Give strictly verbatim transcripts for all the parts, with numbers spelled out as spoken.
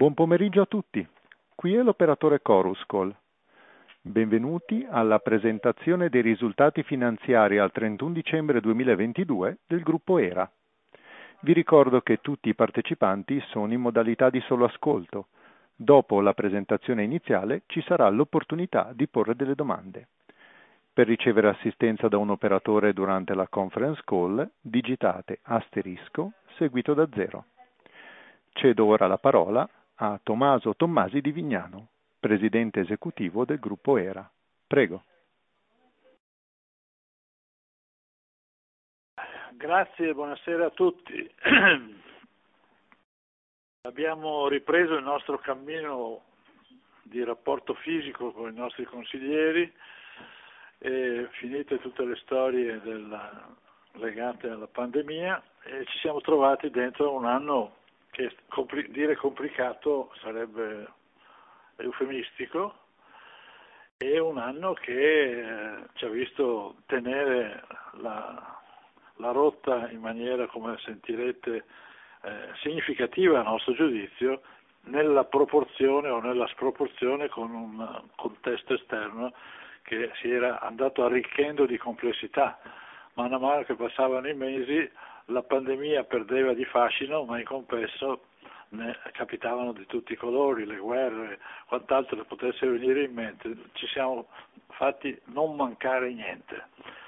Buon pomeriggio a tutti, qui è l'operatore Chorus Call. Benvenuti alla presentazione dei risultati finanziari al trentuno dicembre duemilaventidue del gruppo ERA. Vi ricordo che tutti i partecipanti sono in modalità di solo ascolto. Dopo la presentazione iniziale ci sarà l'opportunità di porre delle domande. Per ricevere assistenza da un operatore durante la conference call, digitate asterisco seguito da zero. Cedo ora la parola a Tommaso Tommasi di Vignano, presidente esecutivo del gruppo ERA. Prego. Grazie e buonasera a tutti. Abbiamo ripreso il nostro cammino di rapporto fisico con i nostri consiglieri e finite tutte le storie della, legate alla pandemia e ci siamo trovati dentro un anno che compli- dire complicato sarebbe eufemistico, è un anno che eh, ci ha visto tenere la, la rotta in maniera, come sentirete, eh, significativa a nostro giudizio, nella proporzione o nella sproporzione con un contesto esterno che si era andato arricchendo di complessità. Man mano che passavano i mesi la pandemia perdeva di fascino, ma in compenso ne capitavano di tutti i colori, le guerre, quant'altro che potesse venire in mente. Ci siamo fatti non mancare niente.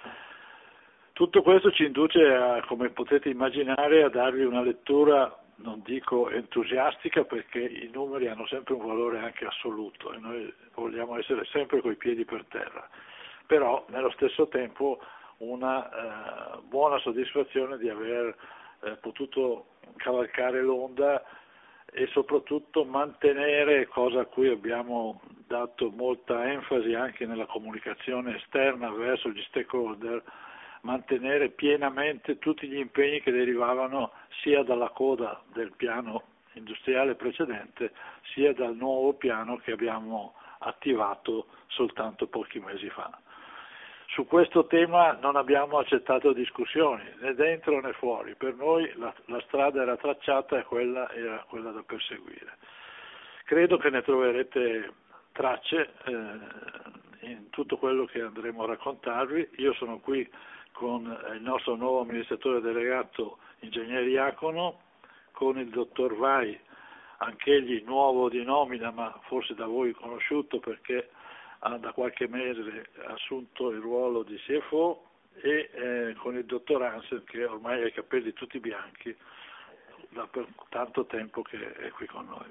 Tutto questo ci induce, a, come potete immaginare, a darvi una lettura, non dico entusiastica, perché i numeri hanno sempre un valore anche assoluto e noi vogliamo essere sempre coi piedi per terra, però nello stesso tempo una eh, buona soddisfazione di aver eh, potuto cavalcare l'onda e soprattutto mantenere, cosa a cui abbiamo dato molta enfasi anche nella comunicazione esterna verso gli stakeholder, mantenere pienamente tutti gli impegni che derivavano sia dalla coda del piano industriale precedente sia dal nuovo piano che abbiamo attivato soltanto pochi mesi fa. Su questo tema non abbiamo accettato discussioni, né dentro né fuori. Per noi la, la strada era tracciata e quella era quella da perseguire. Credo che ne troverete tracce eh, in tutto quello che andremo a raccontarvi. Io sono qui con il nostro nuovo amministratore delegato, Ingegnere Iacono, con il dottor Vai, anch'egli nuovo di nomina, ma forse da voi conosciuto perché ha da qualche mese assunto il ruolo di C F O, e eh, con il dottor Hansen, che ormai ha i capelli tutti bianchi da per tanto tempo che è qui con noi.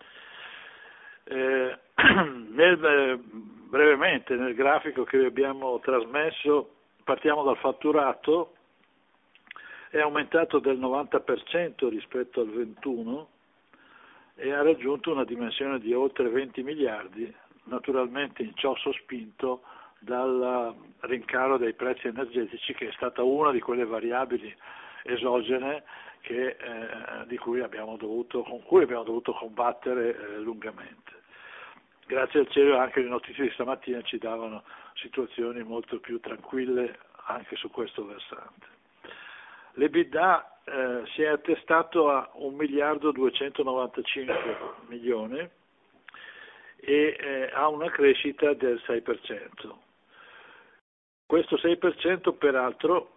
Eh, nel, eh, brevemente nel grafico che vi abbiamo trasmesso partiamo dal fatturato, è aumentato del novanta per cento rispetto al ventuno e ha raggiunto una dimensione di oltre venti miliardi, naturalmente in ciò sospinto dal rincaro dei prezzi energetici, che è stata una di quelle variabili esogene che, eh, di cui abbiamo dovuto, con cui abbiamo dovuto combattere eh, lungamente. Grazie al cielo anche le notizie di stamattina ci davano situazioni molto più tranquille anche su questo versante. L'EBITDA eh, si è attestato a un miliardo duecentonovantacinque milioni e eh, ha una crescita del sei per cento. Questo sei per cento peraltro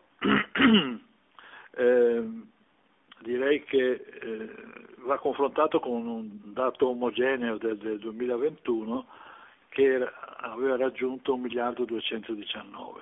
eh, direi che eh, va confrontato con un dato omogeneo del, del duemilaventuno che era, aveva raggiunto un miliardo duecentodiciannove.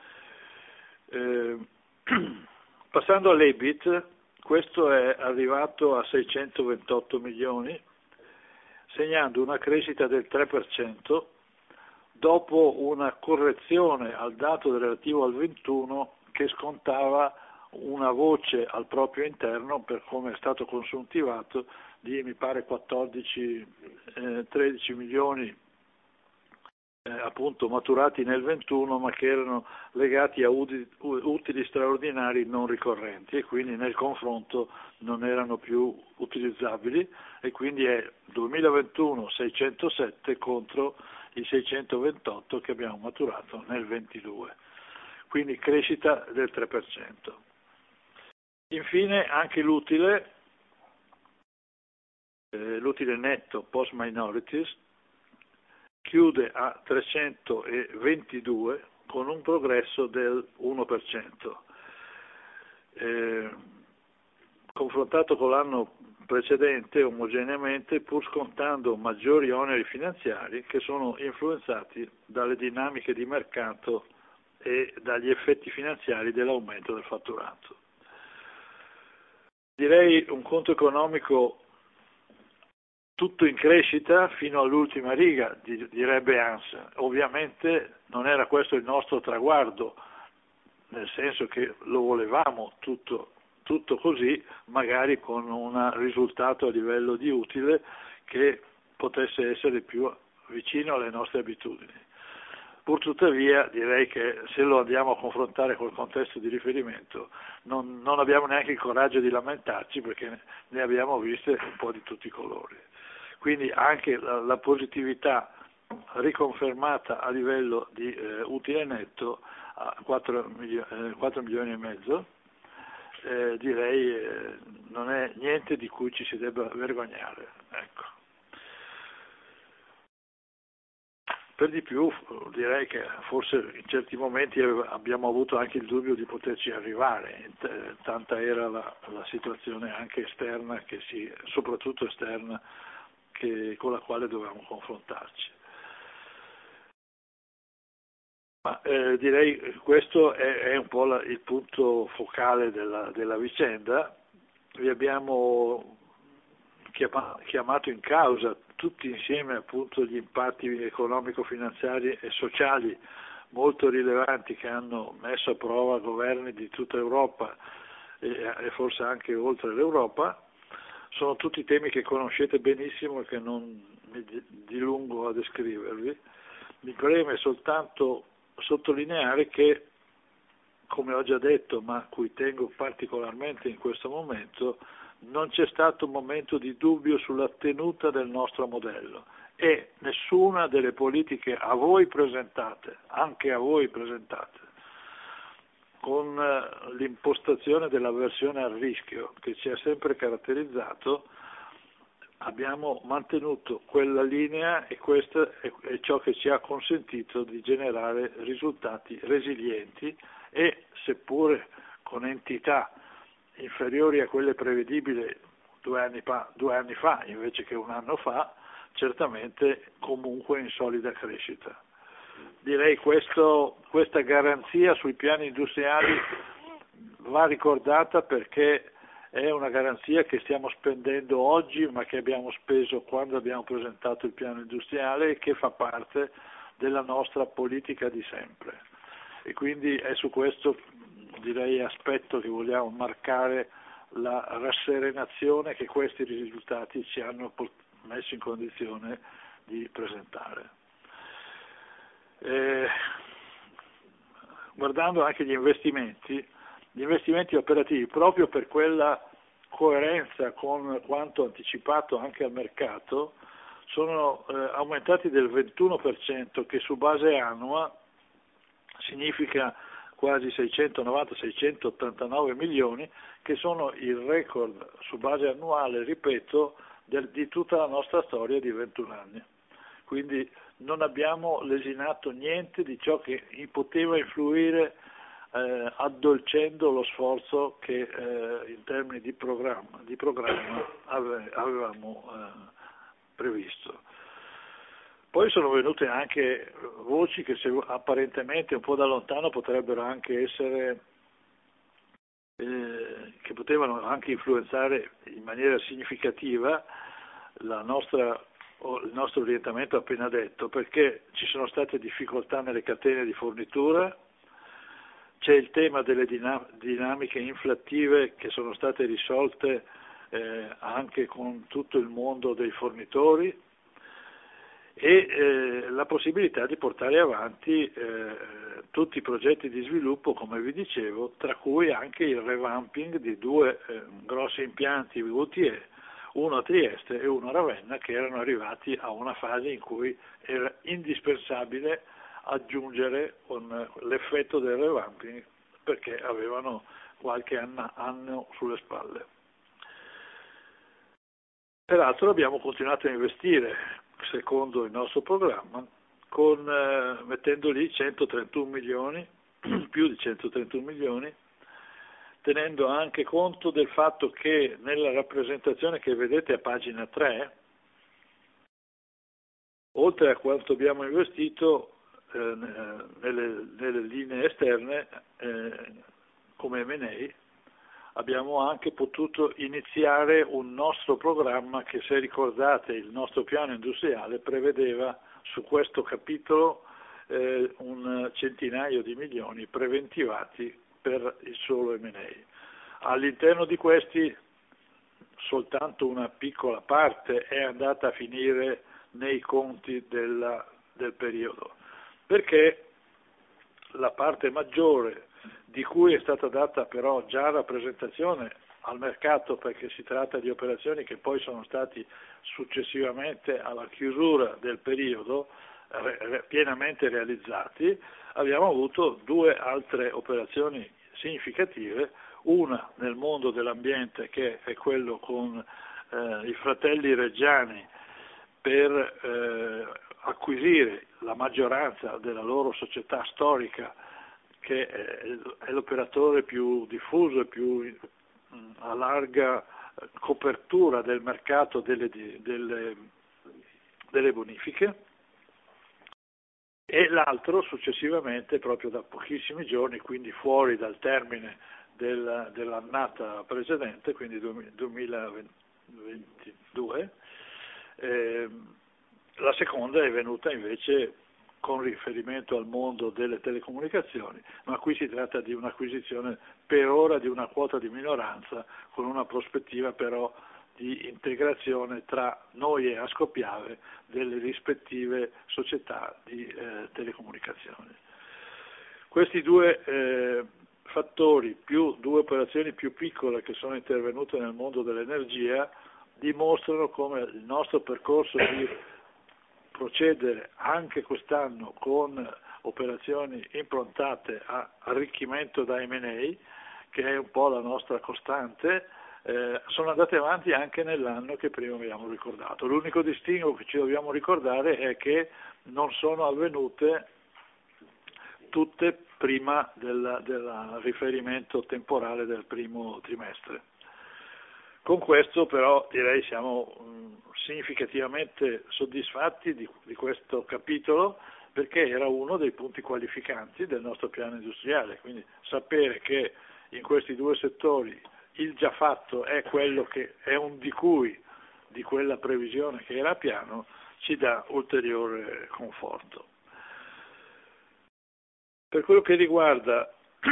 Eh, passando all'EBIT, questo è arrivato a seicentoventotto milioni, segnando una crescita del tre per cento dopo una correzione al dato relativo al ventuno che scontava una voce al proprio interno, per come è stato consuntivato, di mi pare quattordici tredici milioni eh, appunto maturati nel ventuno, ma che erano legati a utili, utili straordinari non ricorrenti e quindi nel confronto non erano più utilizzabili, e quindi è duemilaventuno seicentosette contro i seicentoventotto che abbiamo maturato nel ventidue, quindi crescita del tre per cento. Infine anche l'utile eh, l'utile netto post minorities chiude a trecentoventidue con un progresso del uno per cento. Eh, confrontato con l'anno precedente omogeneamente, pur scontando maggiori oneri finanziari che sono influenzati dalle dinamiche di mercato e dagli effetti finanziari dell'aumento del fatturato. Direi un conto economico tutto in crescita fino all'ultima riga, direbbe Hans. Ovviamente non era questo il nostro traguardo, nel senso che lo volevamo tutto, tutto così, magari con un risultato a livello di utile che potesse essere più vicino alle nostre abitudini. Purtuttavia direi che se lo andiamo a confrontare col contesto di riferimento non, non abbiamo neanche il coraggio di lamentarci, perché ne abbiamo viste un po' di tutti i colori. Quindi anche la, la positività riconfermata a livello di eh, utile netto a quattro milioni e mezzo, eh, direi eh, non è niente di cui ci si debba vergognare. Ecco. Per di più direi che forse in certi momenti abbiamo avuto anche il dubbio di poterci arrivare, tanta era la, la situazione anche esterna, che si, soprattutto esterna, che, con la quale dovevamo confrontarci. Ma eh, direi che questo è, è un po' la, il punto focale della, della vicenda. Vi abbiamo chiamato in causa tutti insieme appunto gli impatti economico-finanziari e sociali molto rilevanti che hanno messo a prova governi di tutta Europa e, e forse anche oltre l'Europa. Sono tutti temi che conoscete benissimo e che non mi dilungo a descrivervi. Mi preme soltanto sottolineare che, come ho già detto, ma a cui tengo particolarmente in questo momento, non c'è stato un momento di dubbio sulla tenuta del nostro modello e nessuna delle politiche a voi presentate, anche a voi presentate, con l'impostazione dell'avversione al rischio che ci ha sempre caratterizzato, abbiamo mantenuto quella linea e questo è ciò che ci ha consentito di generare risultati resilienti e, seppure con entità inferiori a quelle prevedibili due anni fa, due anni fa invece che un anno fa, certamente comunque in solida crescita. Direi questo, questa garanzia sui piani industriali va ricordata, perché è una garanzia che stiamo spendendo oggi ma che abbiamo speso quando abbiamo presentato il piano industriale e che fa parte della nostra politica di sempre. E quindi è su questo, direi, aspetto che vogliamo marcare la rasserenazione che questi risultati ci hanno messo in condizione di presentare. Eh, guardando anche gli investimenti, gli investimenti operativi, proprio per quella coerenza con quanto anticipato anche al mercato, sono eh, aumentati del ventuno per cento, che su base annua significa quasi seicentonovanta seicentottantanove milioni, che sono il record su base annuale, ripeto, del, di tutta la nostra storia di ventuno anni. Quindi non abbiamo lesinato niente di ciò che poteva influire eh, addolcendo lo sforzo che eh, in termini di programma, di programma ave, avevamo eh, previsto. Poi sono venute anche voci che se, apparentemente un po' da lontano potrebbero anche essere, eh, che potevano anche influenzare in maniera significativa la nostra, il nostro orientamento appena detto, perché ci sono state difficoltà nelle catene di fornitura, c'è il tema delle dinamiche inflattive che sono state risolte eh, anche con tutto il mondo dei fornitori, e eh, la possibilità di portare avanti eh, tutti i progetti di sviluppo, come vi dicevo, tra cui anche il revamping di due eh, grossi impianti U T E, uno a Trieste e uno a Ravenna, che erano arrivati a una fase in cui era indispensabile aggiungere con l'effetto del revamping, perché avevano qualche anno, anno sulle spalle. Peraltro abbiamo continuato a investire, secondo il nostro programma, con, eh, mettendo lì centotrentuno milioni, più di centotrentuno milioni, tenendo anche conto del fatto che nella rappresentazione che vedete a pagina tre, oltre a quanto abbiamo investito eh, nelle, nelle linee esterne eh, come M and A, abbiamo anche potuto iniziare un nostro programma che, se ricordate, il nostro piano industriale prevedeva su questo capitolo eh, un centinaio di milioni preventivati per il solo M and A. All'interno di questi soltanto una piccola parte è andata a finire nei conti della, del periodo, perché la parte maggiore, di cui è stata data però già rappresentazione al mercato, perché si tratta di operazioni che poi sono stati successivamente alla chiusura del periodo re, pienamente realizzati, abbiamo avuto due altre operazioni significative, una nel mondo dell'ambiente, che è quello con eh, i fratelli Reggiani per eh, acquisire la maggioranza della loro società storica, che è l'operatore più diffuso e più a larga copertura del mercato delle, delle, delle bonifiche, e l'altro successivamente, proprio da pochissimi giorni, quindi fuori dal termine del, dell'annata precedente, quindi duemilaventidue, eh, la seconda è venuta invece con riferimento al mondo delle telecomunicazioni, ma qui si tratta di un'acquisizione per ora di una quota di minoranza, con una prospettiva però di integrazione tra noi e Ascopiave delle rispettive società di eh, telecomunicazioni. Questi due eh, fattori, più due operazioni più piccole che sono intervenute nel mondo dell'energia, dimostrano come il nostro percorso di procedere anche quest'anno con operazioni improntate a arricchimento da M and A, che è un po' la nostra costante, eh, sono andate avanti anche nell'anno che prima abbiamo ricordato. L'unico distinguo che ci dobbiamo ricordare è che non sono avvenute tutte prima del, del riferimento temporale del primo trimestre. Con questo però direi siamo mh, significativamente soddisfatti di, di questo capitolo, perché era uno dei punti qualificanti del nostro piano industriale, quindi sapere che in questi due settori il già fatto è quello che è un di cui di quella previsione che era a piano ci dà ulteriore conforto. Per quello che riguarda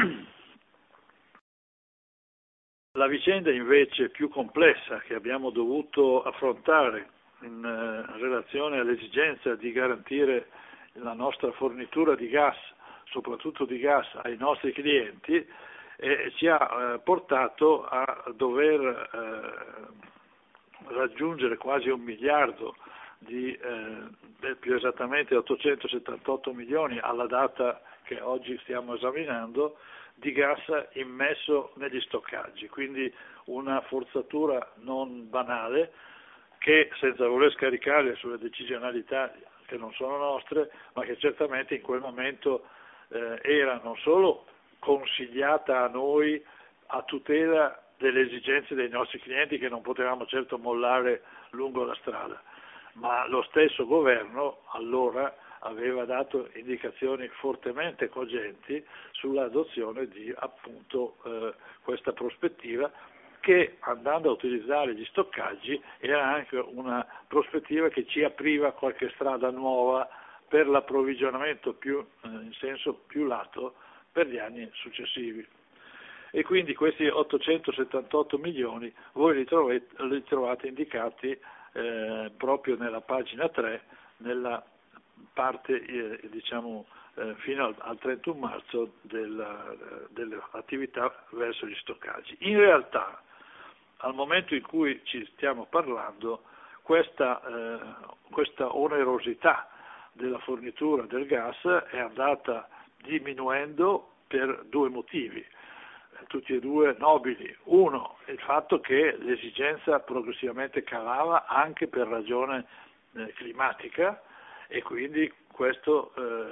la vicenda invece più complessa che abbiamo dovuto affrontare in eh, relazione all'esigenza di garantire la nostra fornitura di gas, soprattutto di gas ai nostri clienti, eh, ci ha eh, portato a dover eh, raggiungere quasi un miliardo di, eh, più esattamente ottocentosettantotto milioni alla data che oggi stiamo esaminando, di gas immesso negli stoccaggi, quindi una forzatura non banale che, senza voler scaricare sulle decisionalità che non sono nostre, ma che certamente in quel momento eh, era non solo consigliata a noi a tutela delle esigenze dei nostri clienti, che non potevamo certo mollare lungo la strada, ma lo stesso governo allora aveva dato indicazioni fortemente cogenti sull'adozione di appunto eh, questa prospettiva, che, andando a utilizzare gli stoccaggi, era anche una prospettiva che ci apriva qualche strada nuova per l'approvvigionamento più, eh, in senso più lato per gli anni successivi. E quindi questi ottocentosettantotto milioni voi li trovate, li trovate indicati eh, proprio nella pagina tre, nella parte eh, diciamo eh, fino al, al trentuno marzo della, delle attività verso gli stoccaggi. In realtà, al momento in cui ci stiamo parlando, questa, eh, questa onerosità della fornitura del gas è andata diminuendo per due motivi. tutti e due nobili. Uno, il fatto che l'esigenza progressivamente calava anche per ragione eh, climatica, e quindi questo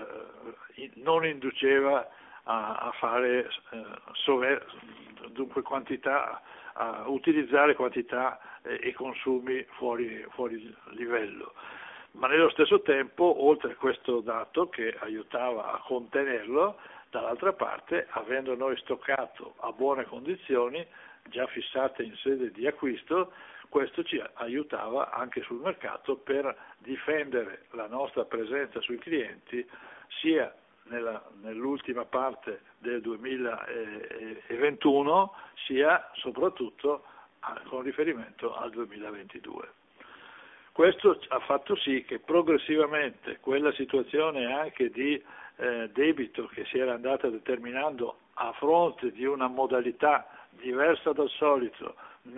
eh, non induceva a, a fare eh, sover- dunque quantità, a utilizzare quantità eh, e consumi fuori, fuori livello. Ma nello stesso tempo, oltre a questo dato che aiutava a contenerlo, dall'altra parte, avendo noi stoccato a buone condizioni, già fissate in sede di acquisto, questo ci aiutava anche sul mercato per difendere la nostra presenza sui clienti sia nella, nell'ultima parte del duemilaventuno sia soprattutto con riferimento al duemilaventidue. Questo ha fatto sì che progressivamente quella situazione anche di eh, debito che si era andata determinando a fronte di una modalità diversa dal solito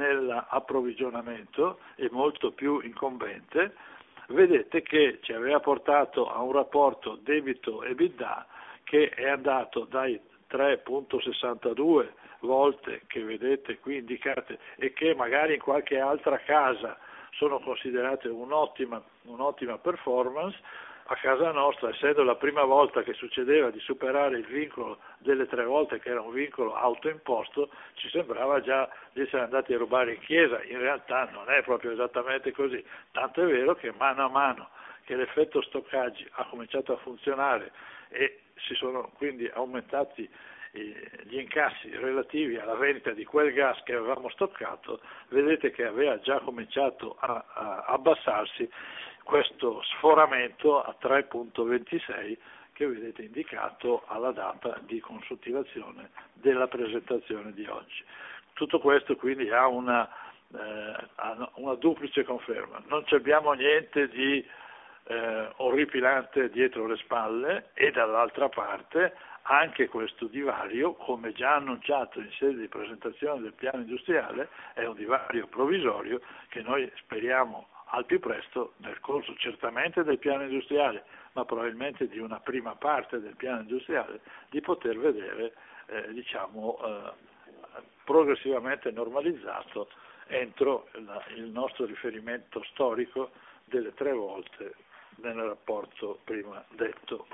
nell'approvvigionamento e molto più incombente, vedete che ci aveva portato a un rapporto debito-EBITDA che è andato dai tre virgola sessantadue volte che vedete qui indicate e che magari in qualche altra casa sono considerate un'ottima, un'ottima performance. A casa nostra, essendo la prima volta che succedeva di superare il vincolo delle tre volte, che era un vincolo autoimposto, ci sembrava già di essere andati a rubare in chiesa. In realtà non è proprio esattamente così, tanto è vero che mano a mano che l'effetto stoccaggi ha cominciato a funzionare e si sono quindi aumentati gli incassi relativi alla vendita di quel gas che avevamo stoccato, vedete che aveva già cominciato a, a abbassarsi questo sforamento a tre virgola ventisei che vedete indicato alla data di consultazione della presentazione di oggi. Tutto questo quindi ha una, eh, ha una duplice conferma. Non abbiamo niente di eh, orripilante dietro le spalle e dall'altra parte anche questo divario, come già annunciato in sede di presentazione del piano industriale, è un divario provvisorio che noi speriamo al più presto, nel corso certamente del piano industriale, ma probabilmente di una prima parte del piano industriale, di poter vedere eh, diciamo, eh, progressivamente normalizzato entro la, il nostro riferimento storico delle tre volte nel rapporto prima detto.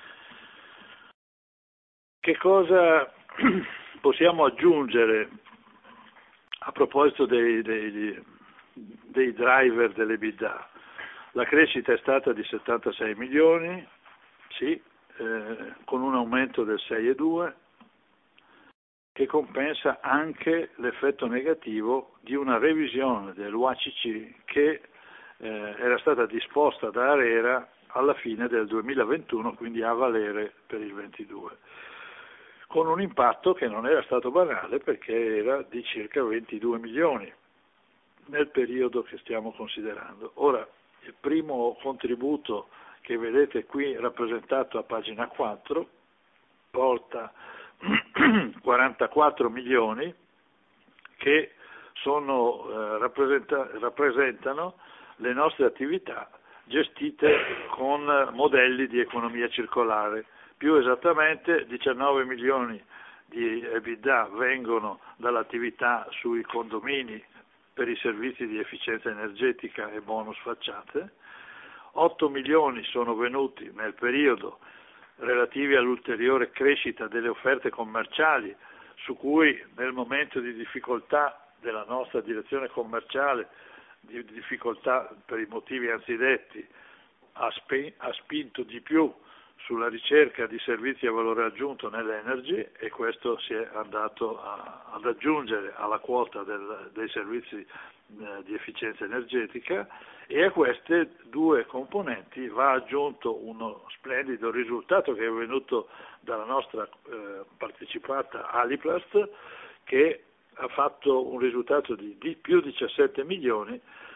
Che cosa possiamo aggiungere a proposito dei, dei, dei driver dell'EBITDA? La crescita è stata di settantasei milioni, sì, eh, con un aumento del sei virgola due, che compensa anche l'effetto negativo di una revisione dell'U A C C che eh, era stata disposta da ARERA alla fine del duemilaventuno, quindi a valere per il ventidue. Con un impatto che non era stato banale perché era di circa ventidue milioni nel periodo che stiamo considerando. Ora, il primo contributo che vedete qui rappresentato a pagina quattro porta quarantaquattro milioni che sono, eh, rappresenta, rappresentano le nostre attività gestite con modelli di economia circolare. Più esattamente diciannove milioni di EBITDA vengono dall'attività sui condomini per i servizi di efficienza energetica e bonus facciate, otto milioni sono venuti nel periodo relativi all'ulteriore crescita delle offerte commerciali, su cui nel momento di difficoltà della nostra direzione commerciale, di difficoltà per i motivi anzidetti, ha, spe- ha spinto di più sulla ricerca di servizi a valore aggiunto nell'energy e questo si è andato a, ad aggiungere alla quota del, dei servizi eh, di efficienza energetica, e a queste due componenti va aggiunto uno splendido risultato che è venuto dalla nostra eh, partecipata Aliplast, che ha fatto un risultato di, di più diciassette milioni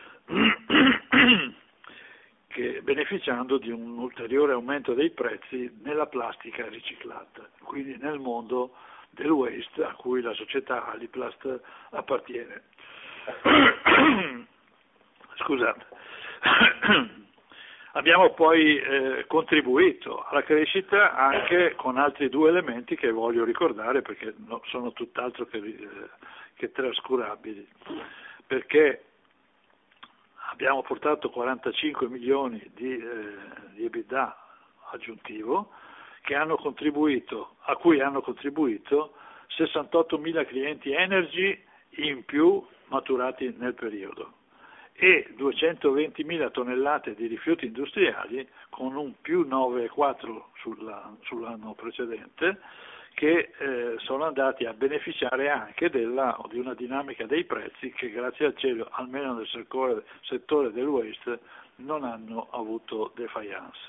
che, beneficiando di un ulteriore aumento dei prezzi nella plastica riciclata, quindi nel mondo del waste a cui la società Aliplast appartiene. Scusate. Abbiamo poi eh, contribuito alla crescita anche con altri due elementi che voglio ricordare perché no, sono tutt'altro che, eh, che trascurabili, perché abbiamo portato quarantacinque milioni di, eh, di EBITDA aggiuntivo che hanno contribuito, a cui hanno contribuito sessantottomila clienti Energy in più maturati nel periodo e duecentoventimila tonnellate di rifiuti industriali con un più nove virgola quattro sull'anno precedente che eh, sono andati a beneficiare anche della, di una dinamica dei prezzi che grazie al cielo, almeno nel settore, settore del waste, non hanno avuto defiance.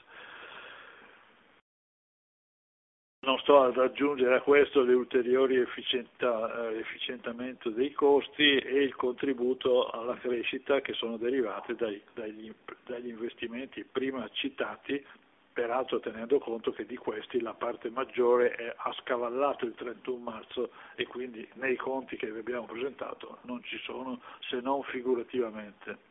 Non sto ad aggiungere a questo le ulteriori efficienta, eh, efficientamento dei costi e il contributo alla crescita che sono derivate dai, dagli, dagli investimenti prima citati, peraltro tenendo conto che di questi la parte maggiore è, ha scavallato il trentuno marzo e quindi nei conti che vi abbiamo presentato non ci sono se non figurativamente.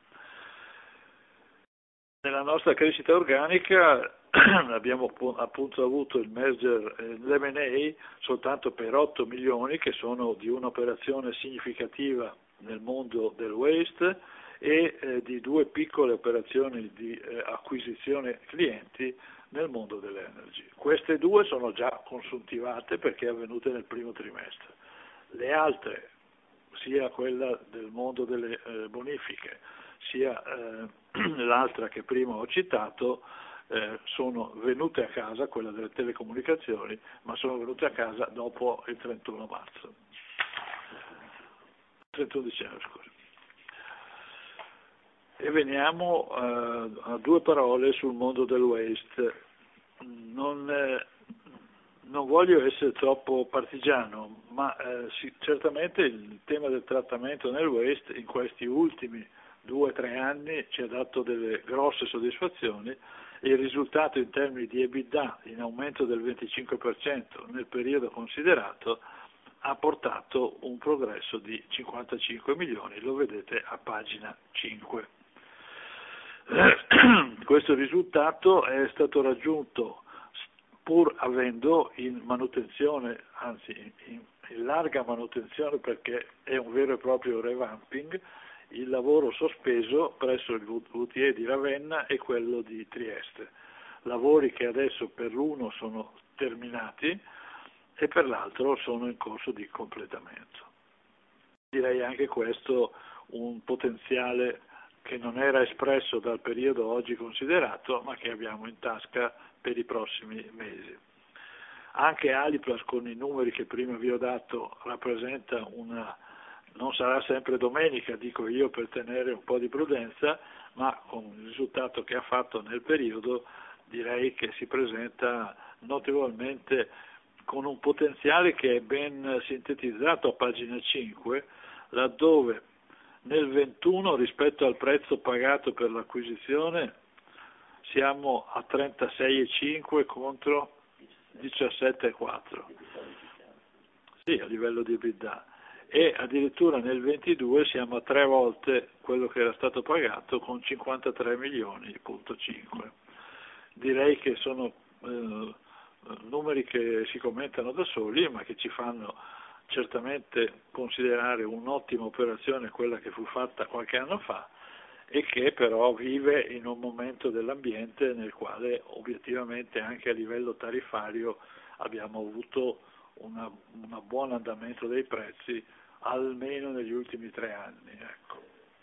Nella nostra crescita organica abbiamo appunto avuto il merger, l'M and A soltanto per otto milioni che sono di un'operazione significativa nel mondo del waste e eh, di due piccole operazioni di eh, acquisizione clienti nel mondo dell'energy. Queste due sono già consuntivate perché avvenute nel primo trimestre. Le altre, sia quella del mondo delle eh, bonifiche, sia eh, l'altra che prima ho citato, eh, sono venute a casa, quella delle telecomunicazioni, ma sono venute a casa dopo il trentuno marzo. trentuno dicembre, scusi. E veniamo eh, a due parole sul mondo del waste. Non, eh, non voglio essere troppo partigiano, ma eh, sì, certamente il tema del trattamento nel waste in questi ultimi due o tre anni ci ha dato delle grosse soddisfazioni e il risultato in termini di EBITDA in aumento del venticinque per cento nel periodo considerato ha portato un progresso di cinquantacinque milioni, lo vedete a pagina cinque. Questo risultato è stato raggiunto pur avendo in manutenzione, anzi in, in larga manutenzione perché è un vero e proprio revamping, il lavoro sospeso presso il V T E di Ravenna e quello di Trieste. Lavori che adesso per l'uno sono terminati e per l'altro sono in corso di completamento. Direi anche questo un potenziale che non era espresso dal periodo oggi considerato, ma che abbiamo in tasca per i prossimi mesi. Anche Aliplast, con i numeri che prima vi ho dato, rappresenta una, non sarà sempre domenica, dico io per tenere un po' di prudenza, ma con il risultato che ha fatto nel periodo direi che si presenta notevolmente con un potenziale che è ben sintetizzato a pagina cinque, laddove nel ventuno rispetto al prezzo pagato per l'acquisizione siamo a trentasei virgola cinque contro diciassette virgola quattro, sì, a livello di EBITDA, e addirittura nel ventidue siamo a tre volte quello che era stato pagato con cinquantatré milioni virgola cinque. Direi che sono eh, numeri che si commentano da soli, ma che ci fanno certamente considerare un'ottima operazione quella che fu fatta qualche anno fa e che però vive in un momento dell'ambiente nel quale obiettivamente anche a livello tariffario abbiamo avuto una, un buon andamento dei prezzi almeno negli ultimi tre anni. Ecco.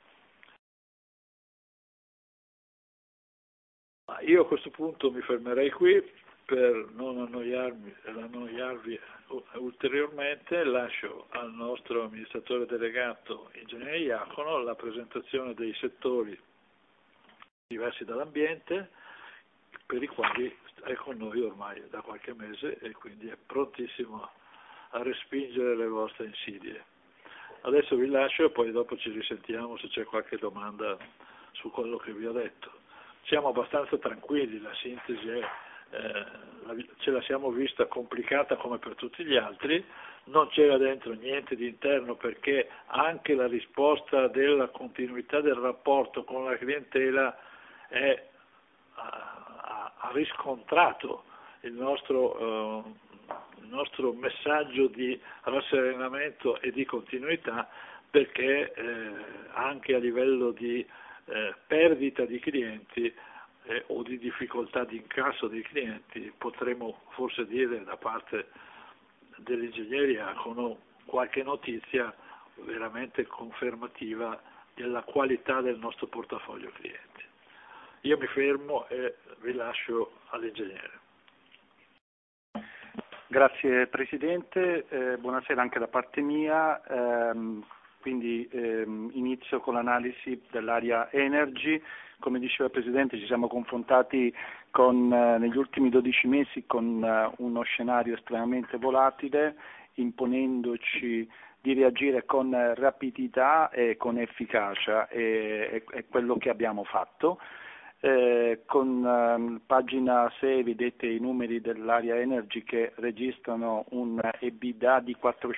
Ma io a questo punto mi fermerei qui per non annoiarmi, annoiarvi ulteriormente. Lascio al nostro amministratore delegato, ingegnere Iacono, la presentazione dei settori diversi dall'ambiente, per i quali è con noi ormai da qualche mese e quindi è prontissimo a respingere le vostre insidie. Adesso vi lascio e poi dopo ci risentiamo se c'è qualche domanda su quello che vi ho detto. Siamo abbastanza tranquilli, la sintesi è Eh, ce la siamo vista complicata come per tutti gli altri, non c'era dentro niente di interno perché anche la risposta della continuità del rapporto con la clientela è ha, ha riscontrato il nostro, eh, il nostro messaggio di rasserenamento e di continuità, perché eh, anche a livello di eh, perdita di clienti eh, o di difficoltà di incasso dei clienti, potremmo forse dire da parte dell'ingegneria con qualche notizia veramente confermativa della qualità del nostro portafoglio clienti. Io mi fermo e vi lascio all'ingegnere. Grazie Presidente, eh, buonasera anche da parte mia. Ehm, quindi ehm, inizio con l'analisi dell'area Energy. Come diceva il Presidente, ci siamo confrontati con, eh, negli ultimi dodici mesi con eh, uno scenario estremamente volatile, imponendoci di reagire con rapidità e con efficacia, e è quello che abbiamo fatto. Eh, con eh, pagina sei vedete i numeri dell'area Energy che registrano un EBITDA di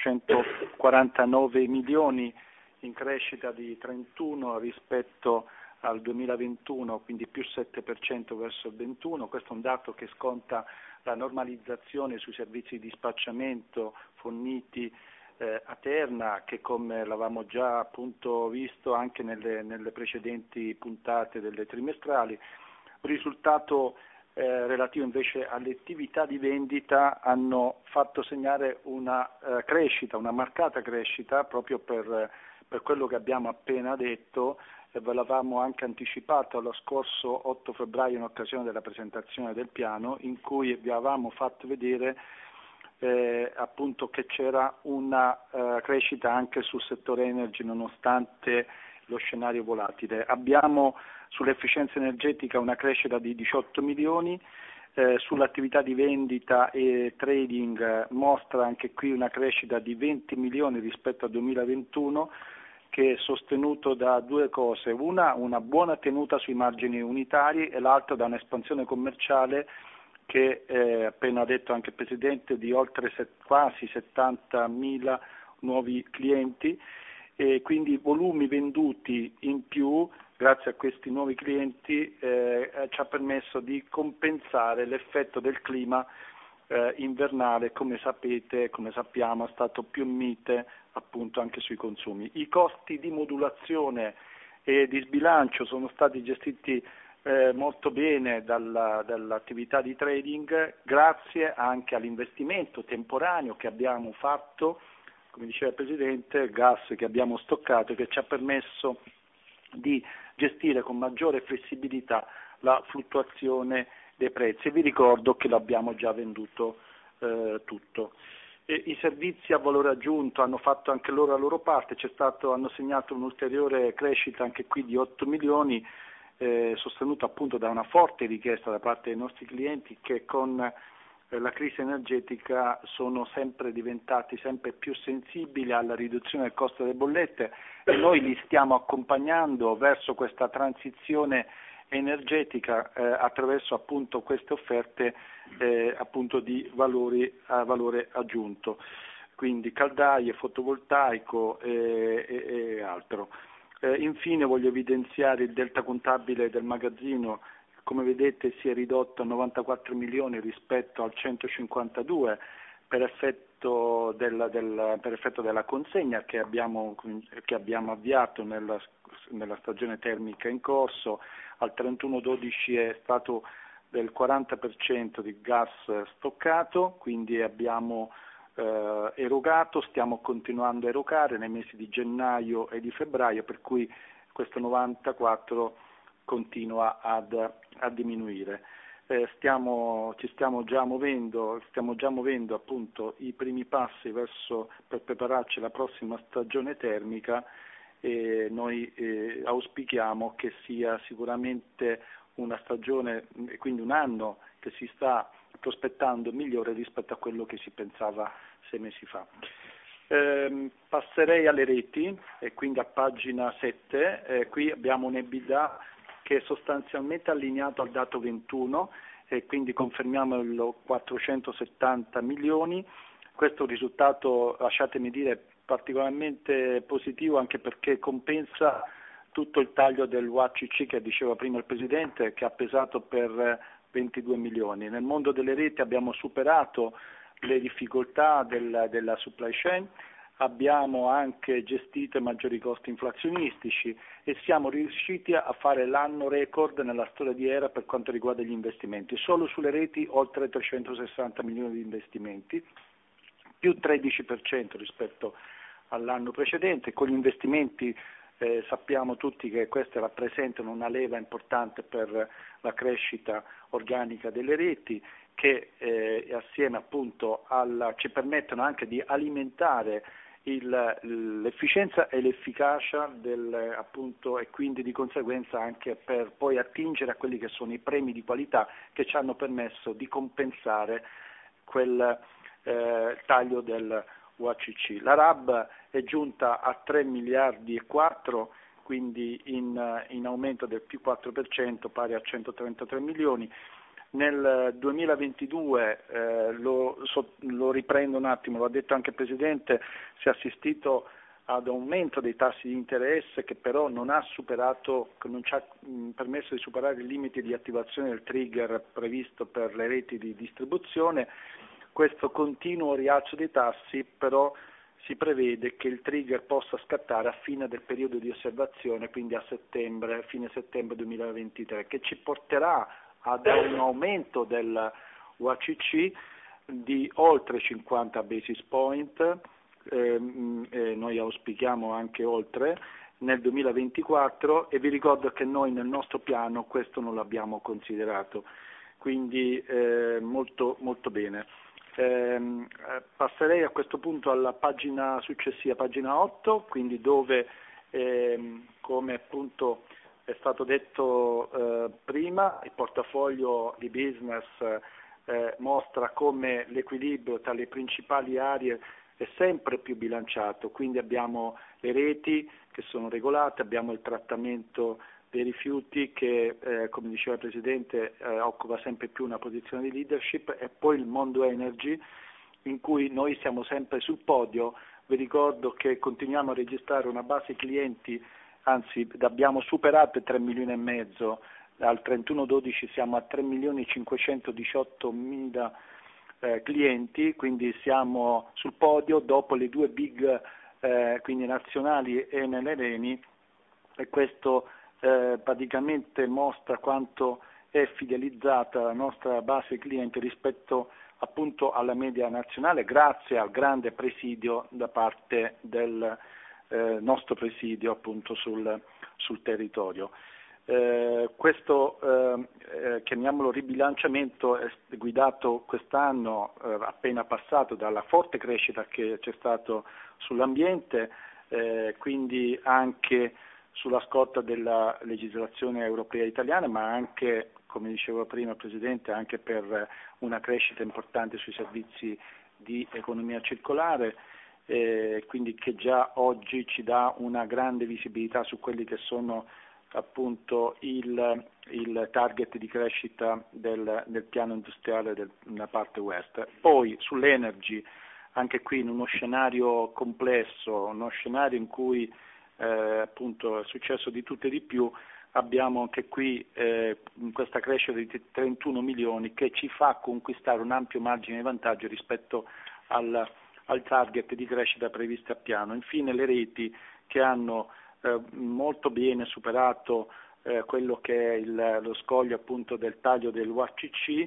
quattrocentoquarantanove milioni, in crescita di trentuno rispetto al duemilaventuno, quindi più sette per cento verso il ventuno. Questo è un dato che sconta la normalizzazione sui servizi di dispacciamento forniti eh, a Terna, che come l'avevamo già appunto visto anche nelle, nelle precedenti puntate delle trimestrali. Un risultato eh, relativo invece alle attività di vendita hanno fatto segnare una eh, crescita, una marcata crescita proprio per, per quello che abbiamo appena detto, e ve l'avevamo anche anticipato lo scorso otto febbraio in occasione della presentazione del piano, in cui vi avevamo fatto vedere eh, appunto che c'era una eh, crescita anche sul settore energy nonostante lo scenario volatile. Abbiamo sull'efficienza energetica una crescita di diciotto milioni, eh, sull'attività di vendita e trading eh, mostra anche qui una crescita di venti milioni rispetto al duemilaventuno, che è sostenuto da due cose: una, una buona tenuta sui margini unitari, e l'altra da un'espansione commerciale che, eh, appena detto anche il Presidente, di oltre set, quasi settantamila nuovi clienti, e quindi volumi venduti in più grazie a questi nuovi clienti eh, ci ha permesso di compensare l'effetto del clima eh, invernale, come sapete, come sappiamo, è stato più mite appunto anche sui consumi. I costi di modulazione e di sbilancio sono stati gestiti eh, molto bene dalla, dall'attività di trading, grazie anche all'investimento temporaneo che abbiamo fatto, come diceva il Presidente, gas che abbiamo stoccato, che ci ha permesso di gestire con maggiore flessibilità la fluttuazione dei prezzi. E vi ricordo che l'abbiamo già venduto eh, tutto. E i servizi a valore aggiunto hanno fatto anche loro la loro parte, c'è stato, hanno segnato un'ulteriore crescita anche qui di otto milioni, eh, sostenuta appunto da una forte richiesta da parte dei nostri clienti, che con eh, la crisi energetica sono sempre diventati sempre più sensibili alla riduzione del costo delle bollette, e noi li stiamo accompagnando verso questa transizione energetica eh, attraverso appunto queste offerte eh, appunto di valori a valore aggiunto, quindi caldaie, fotovoltaico e, e, e altro. Eh, infine voglio evidenziare il delta contabile del magazzino, come vedete si è ridotto a novantaquattro milioni rispetto al centocinquantadue per effetto della, del, per effetto della consegna che abbiamo, che abbiamo avviato nella, nella stagione termica in corso. Al trentuno dodici è stato del quaranta per cento di gas stoccato, quindi abbiamo eh, erogato, stiamo continuando a erogare nei mesi di gennaio e di febbraio, per cui questo novantaquattro continua ad, a diminuire. Eh, stiamo, ci stiamo già muovendo, stiamo già muovendo appunto i primi passi verso, per prepararci alla prossima stagione termica, e noi eh, auspichiamo che sia sicuramente una stagione, quindi un anno che si sta prospettando migliore rispetto a quello che si pensava sei mesi fa. Eh, passerei alle reti, e quindi a pagina sette, eh, qui abbiamo un EBITDA che è sostanzialmente allineato al dato ventuno, e quindi confermiamo il quattrocentosettanta milioni. Questo è un risultato, lasciatemi dire, particolarmente positivo, anche perché compensa tutto il taglio del U A C C che diceva prima il Presidente, che ha pesato per ventidue milioni. Nel mondo delle reti abbiamo superato le difficoltà del, della supply chain, abbiamo anche gestito i maggiori costi inflazionistici e siamo riusciti a fare l'anno record nella storia di Era per quanto riguarda gli investimenti. Solo sulle reti oltre trecentosessanta milioni di investimenti, più tredici per cento rispetto all'anno precedente. Con gli investimenti eh, sappiamo tutti che queste rappresentano una leva importante per la crescita organica delle reti, che eh, assieme appunto alla, ci permettono anche di alimentare il, l'efficienza e l'efficacia del, appunto, e quindi di conseguenza anche per poi attingere a quelli che sono i premi di qualità che ci hanno permesso di compensare quel eh, taglio del U A C C. La R A B è giunta a tre miliardi e quattro, quindi in, in aumento del più quattro per cento, pari a centotrentatré milioni. Nel duemilaventidue, eh, lo, so, lo riprendo un attimo, lo ha detto anche il Presidente, si è assistito ad aumento dei tassi di interesse che però non ha superato, non ci ha mh, permesso di superare i limiti di attivazione del trigger previsto per le reti di distribuzione. Questo continuo rialzo dei tassi però si prevede che il trigger possa scattare a fine del periodo di osservazione, quindi a settembre, fine settembre duemilaventitré, che ci porterà ad un aumento del U A C C di oltre cinquanta basis point, ehm, eh, noi auspichiamo anche oltre, nel duemilaventiquattro, e vi ricordo che noi nel nostro piano questo non l'abbiamo considerato, quindi eh, molto, molto bene. Eh, passerei a questo punto alla pagina successiva, pagina otto, quindi dove eh, come appunto è stato detto eh, prima, il portafoglio di business eh, mostra come l'equilibrio tra le principali aree è sempre più bilanciato, quindi abbiamo le reti che sono regolate, abbiamo il trattamento dei rifiuti che, eh, come diceva il Presidente, eh, occupa sempre più una posizione di leadership, e poi il mondo energy in cui noi siamo sempre sul podio. Vi ricordo che continuiamo a registrare una base clienti, anzi abbiamo superato i tre milioni e mezzo, al trentuno dodici siamo a tre milioni cinquecentodiciotto mila eh, clienti, quindi siamo sul podio dopo le due big, eh, quindi nazionali e nelle reni, e questo eh, praticamente mostra quanto è fidelizzata la nostra base clienti rispetto appunto alla media nazionale, grazie al grande presidio da parte del eh, nostro presidio appunto sul, sul territorio. Eh, questo eh, eh, chiamiamolo ribilanciamento è guidato quest'anno, eh, appena passato, dalla forte crescita che c'è stato sull'ambiente, eh, quindi anche sulla scorta della legislazione europea italiana, ma anche, come diceva prima il Presidente, anche per una crescita importante sui servizi di economia circolare, eh, quindi che già oggi ci dà una grande visibilità su quelli che sono appunto il, il target di crescita del, del piano industriale del, nella parte west. Poi sull'energy, anche qui in uno scenario complesso, uno scenario in cui eh, appunto è successo di tutto e di più, abbiamo anche qui eh, questa crescita di trentuno milioni che ci fa conquistare un ampio margine di vantaggio rispetto al, al target di crescita previsto a piano. Infine le reti che hanno eh, molto bene superato eh, quello che è il, lo scoglio appunto del taglio del U A C C,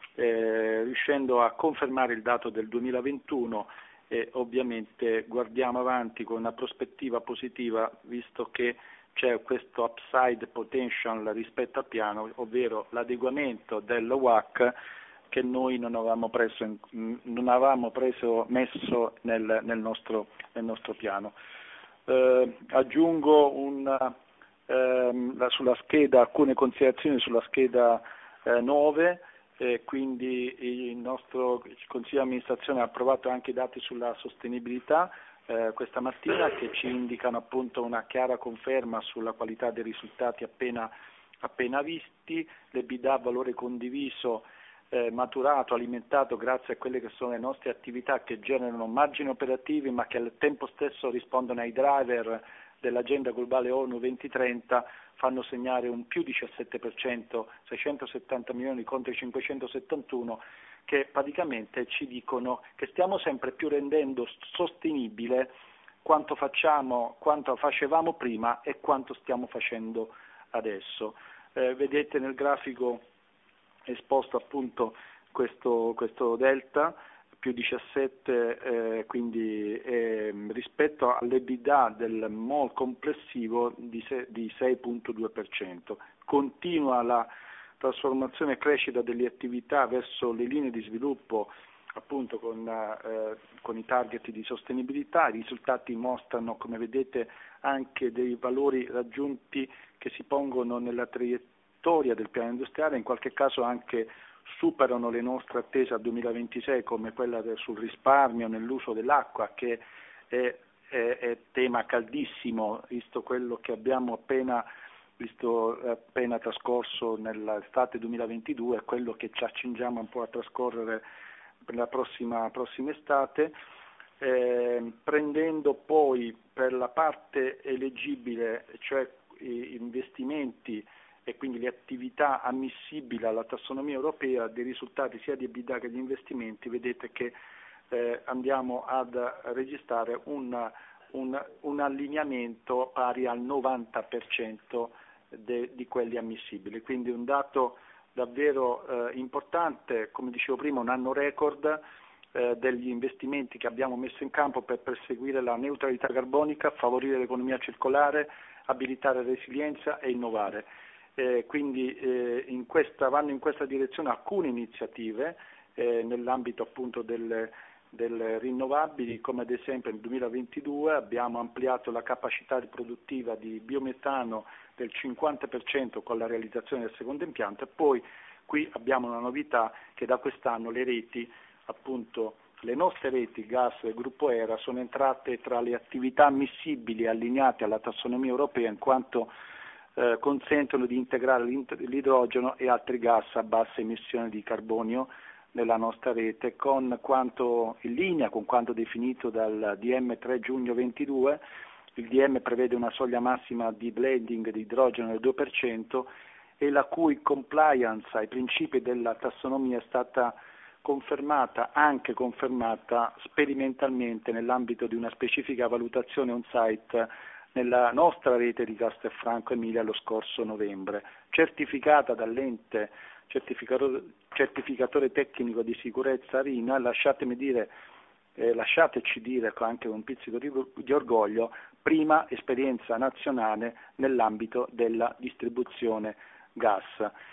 eh, riuscendo a confermare il dato del duemilaventuno, e ovviamente guardiamo avanti con una prospettiva positiva, visto che c'è questo upside potential rispetto al piano, ovvero l'adeguamento del W A C che noi non avevamo preso, in, non avevamo preso messo nel, nel, nostro, nel nostro piano. Eh, aggiungo una, ehm, la, sulla scheda alcune considerazioni sulla scheda eh, nove, eh, quindi il nostro Consiglio di amministrazione ha approvato anche i dati sulla sostenibilità eh, questa mattina, che ci indicano appunto una chiara conferma sulla qualità dei risultati appena, appena visti, l'EBITDA a valore condiviso eh, maturato, alimentato grazie a quelle che sono le nostre attività che generano margini operativi ma che al tempo stesso rispondono ai driver dell'agenda globale ONU duemilatrenta fanno segnare un più diciassette per cento, seicentosettanta milioni contro i cinquecentosettantuno, che praticamente ci dicono che stiamo sempre più rendendo sostenibile quanto facciamo, quanto facevamo prima e quanto stiamo facendo adesso. Eh, vedete nel grafico esposto appunto questo, questo delta più diciassette, eh, quindi eh, rispetto all'EBITDA del M O L complessivo di, se, di sei virgola due per cento. Continua la trasformazione e crescita delle attività verso le linee di sviluppo appunto con, eh, con i target di sostenibilità. I risultati mostrano, come vedete, anche dei valori raggiunti che si pongono nella traiettoria del piano industriale, in qualche caso anche superano le nostre attese al duemilaventisei, come quella del, sul risparmio nell'uso dell'acqua, che è, è, è tema caldissimo, visto quello che abbiamo appena visto appena trascorso nell'estate duemilaventidue, e quello che ci accingiamo un po' a trascorrere per la prossima, prossima estate, eh, prendendo poi per la parte eleggibile, cioè gli investimenti e quindi le attività ammissibili alla tassonomia europea, dei risultati sia di EBITDA che di investimenti, vedete che eh, andiamo ad registrare un, un, un allineamento pari al novanta per cento de, di quelli ammissibili, quindi un dato davvero eh, importante, come dicevo prima, un anno record eh, degli investimenti che abbiamo messo in campo per perseguire la neutralità carbonica, favorire l'economia circolare, abilitare resilienza e innovare. Eh, quindi eh, in questa, vanno in questa direzione alcune iniziative eh, nell'ambito appunto delle, delle rinnovabili, come ad esempio nel duemilaventidue abbiamo ampliato la capacità produttiva di biometano del cinquanta per cento con la realizzazione del secondo impianto, e poi qui abbiamo una novità, che da quest'anno le reti, appunto le nostre reti gas del gruppo ERA sono entrate tra le attività ammissibili allineate alla tassonomia europea, in quanto Eh, consentono di integrare l'idrogeno e altri gas a bassa emissione di carbonio nella nostra rete, con quanto in linea con quanto definito dal D M tre giugno ventidue. Il D M prevede una soglia massima di blending di idrogeno del due per cento e la cui compliance ai principi della tassonomia è stata confermata, anche confermata sperimentalmente nell'ambito di una specifica valutazione on-site nella nostra rete di Castelfranco Emilia lo scorso novembre, certificata dall'ente certificatore, certificatore tecnico di sicurezza RINA. Lasciatemi dire, eh, lasciateci dire anche con un pizzico di, di orgoglio, prima esperienza nazionale nell'ambito della distribuzione gas.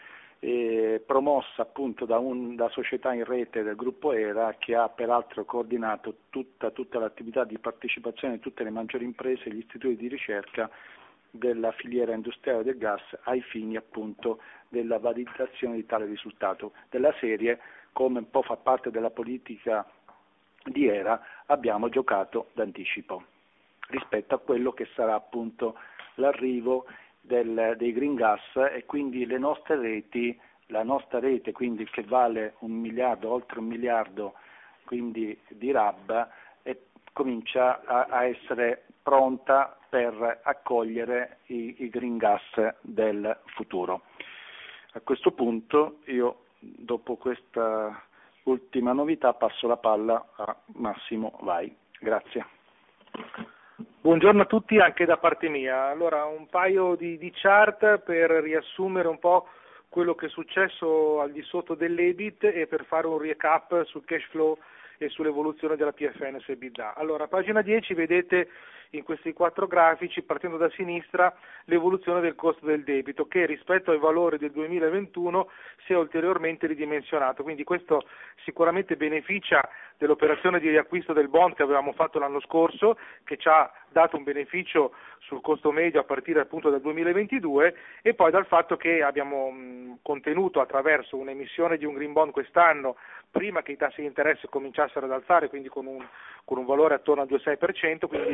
Eh, promossa appunto da una società in rete del gruppo ERA, che ha peraltro coordinato tutta, tutta l'attività di partecipazione di tutte le maggiori imprese e gli istituti di ricerca della filiera industriale del gas ai fini appunto della validazione di tale risultato. Della serie, come un po' fa parte della politica di ERA, abbiamo giocato d'anticipo rispetto a quello che sarà appunto l'arrivo Del, dei green gas, e quindi le nostre reti, la nostra rete quindi che vale un miliardo, oltre un miliardo quindi di R A B, e comincia a, a essere pronta per accogliere i, i green gas del futuro. A questo punto io, dopo questa ultima novità, passo la palla a Massimo Vai. Grazie. Buongiorno a tutti anche da parte mia. Allora, un paio di, di chart per riassumere un po' quello che è successo al di sotto dell'E B I T e per fare un recap sul cash flow e sull'evoluzione della P F N su EBITDA. Allora, a pagina dieci vedete in questi quattro grafici, partendo da sinistra, l'evoluzione del costo del debito, che rispetto ai valori del duemilaventuno si è ulteriormente ridimensionato, quindi questo sicuramente beneficia dell'operazione di riacquisto del bond che avevamo fatto l'anno scorso, che ci ha dato un beneficio sul costo medio a partire appunto dal duemilaventidue, e poi dal fatto che abbiamo mh, contenuto attraverso un'emissione di un green bond quest'anno, prima che i tassi di interesse cominciassero ad alzare, quindi con un, con un valore attorno al due virgola sei per cento, quindi in linea con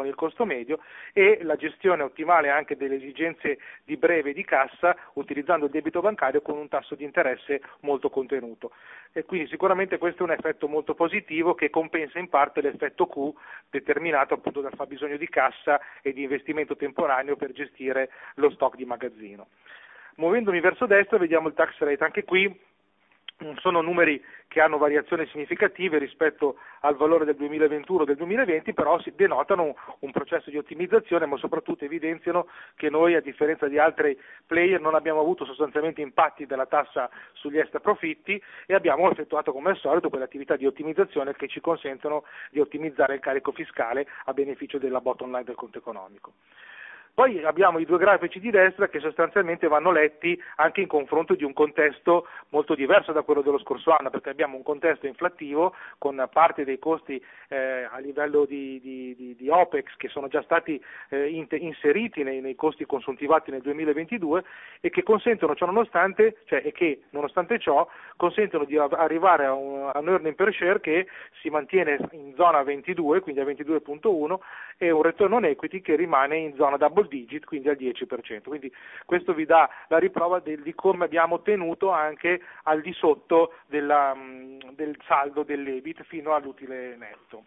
con il costo medio, e la gestione ottimale anche delle esigenze di breve e di cassa utilizzando il debito bancario con un tasso di interesse molto contenuto. E quindi sicuramente questo è un effetto molto positivo che compensa in parte l'effetto Q determinato appunto dal fabbisogno di cassa e di investimento temporaneo per gestire lo stock di magazzino. Muovendomi verso destra vediamo il tax rate, anche qui non sono numeri che hanno variazioni significative rispetto al valore del duemilaventuno o del duemilaventi, però si denotano un processo di ottimizzazione, ma soprattutto evidenziano che noi, a differenza di altri player, non abbiamo avuto sostanzialmente impatti della tassa sugli extra profitti e abbiamo effettuato come al solito quelle attività di ottimizzazione che ci consentono di ottimizzare il carico fiscale a beneficio della bottom line del conto economico. Poi abbiamo i due grafici di destra che sostanzialmente vanno letti anche in confronto di un contesto molto diverso da quello dello scorso anno, perché abbiamo un contesto inflattivo con parte dei costi eh, a livello di, di, di, di OPEX che sono già stati eh, inseriti nei, nei costi consuntivati nel duemilaventidue e che consentono ciò nonostante, cioè e che nonostante ciò consentono di arrivare a un, a un earning per share che si mantiene in zona ventidue, quindi a ventidue virgola uno, e un return on equity che rimane in zona double digit, quindi al dieci per cento. Quindi questo vi dà la riprova del, di come abbiamo ottenuto anche al di sotto della, del saldo dell'E B I T fino all'utile netto.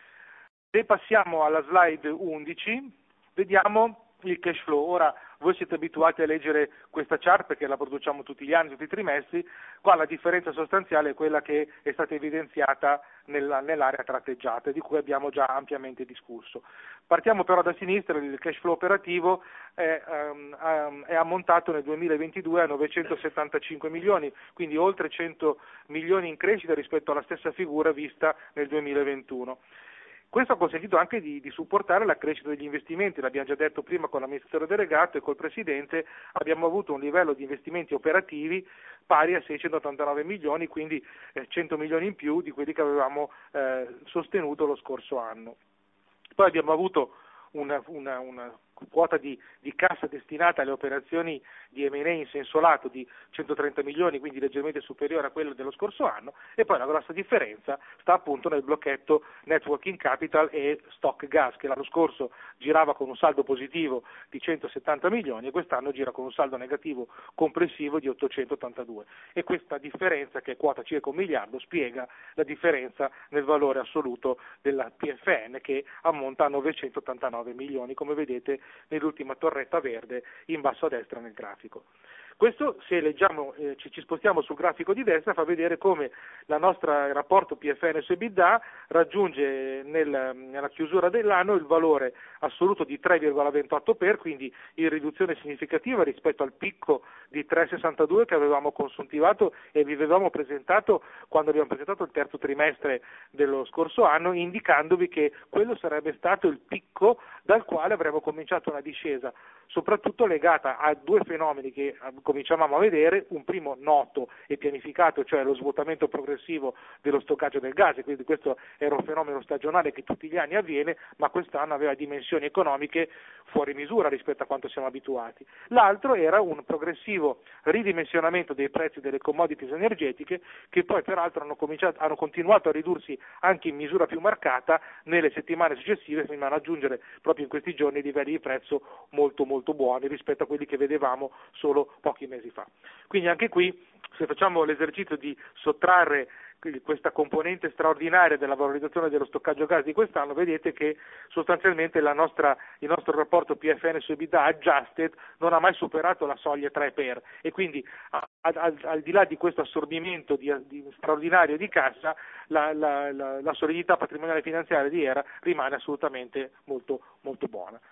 Se passiamo alla slide undici, vediamo il cash flow. Ora voi siete abituati a leggere questa chart perché la produciamo tutti gli anni, tutti i trimestri. Qua la differenza sostanziale è quella che è stata evidenziata nella, nell'area tratteggiata, di cui abbiamo già ampiamente discusso. Partiamo però da sinistra, il cash flow operativo è, um, è ammontato nel duemilaventidue a novecentosettantacinque milioni, quindi oltre cento milioni in crescita rispetto alla stessa figura vista nel duemilaventuno. Questo ha consentito anche di, di supportare la crescita degli investimenti, l'abbiamo già detto prima con l'amministratore delegato e col Presidente, abbiamo avuto un livello di investimenti operativi pari a seicentottantanove milioni, quindi eh, cento milioni in più di quelli che avevamo eh, sostenuto lo scorso anno. Poi abbiamo avuto una, una, una quota di, di cassa destinata alle operazioni di M and A in senso lato di centotrenta milioni, quindi leggermente superiore a quello dello scorso anno, e poi la grossa differenza sta appunto nel blocchetto net working capital e stock gas, che l'anno scorso girava con un saldo positivo di centosettanta milioni e quest'anno gira con un saldo negativo complessivo di ottocentottantadue, e questa differenza, che è quota circa un miliardo, spiega la differenza nel valore assoluto della P F N, che ammonta a novecentottantanove milioni, come vedete nell'ultima torretta verde in basso a destra nel grafico. Questo, se leggiamo, eh, ci, ci spostiamo sul grafico di destra, fa vedere come la nostra il rapporto P F N su EBITDA raggiunge nel, nella chiusura dell'anno il valore assoluto di tre virgola ventotto per, quindi in riduzione significativa rispetto al picco di tre virgola sessantadue che avevamo consuntivato e vi avevamo presentato quando abbiamo presentato il terzo trimestre dello scorso anno, indicandovi che quello sarebbe stato il picco dal quale avremmo cominciato una discesa, soprattutto legata a due fenomeni che cominciavamo a vedere, un primo noto e pianificato, cioè lo svuotamento progressivo dello stoccaggio del gas, e quindi questo era un fenomeno stagionale che tutti gli anni avviene, ma quest'anno aveva dimensioni economiche fuori misura rispetto a quanto siamo abituati. L'altro era un progressivo ridimensionamento dei prezzi delle commodities energetiche, che poi peraltro hanno, cominciato, hanno continuato a ridursi anche in misura più marcata nelle settimane successive, fino a raggiungere proprio in questi giorni livelli di prezzo molto molto buoni rispetto a quelli che vedevamo solo pochi mesi fa. Quindi anche qui, se facciamo l'esercizio di sottrarre questa componente straordinaria della valorizzazione dello stoccaggio gas di quest'anno, vedete che sostanzialmente la nostra, il nostro rapporto P F N su EBITDA adjusted non ha mai superato la soglia tre per, e quindi a, a, al, al di là di questo assorbimento di, di straordinario di cassa, la, la, la, la solidità patrimoniale finanziaria di Era rimane assolutamente molto, molto buona.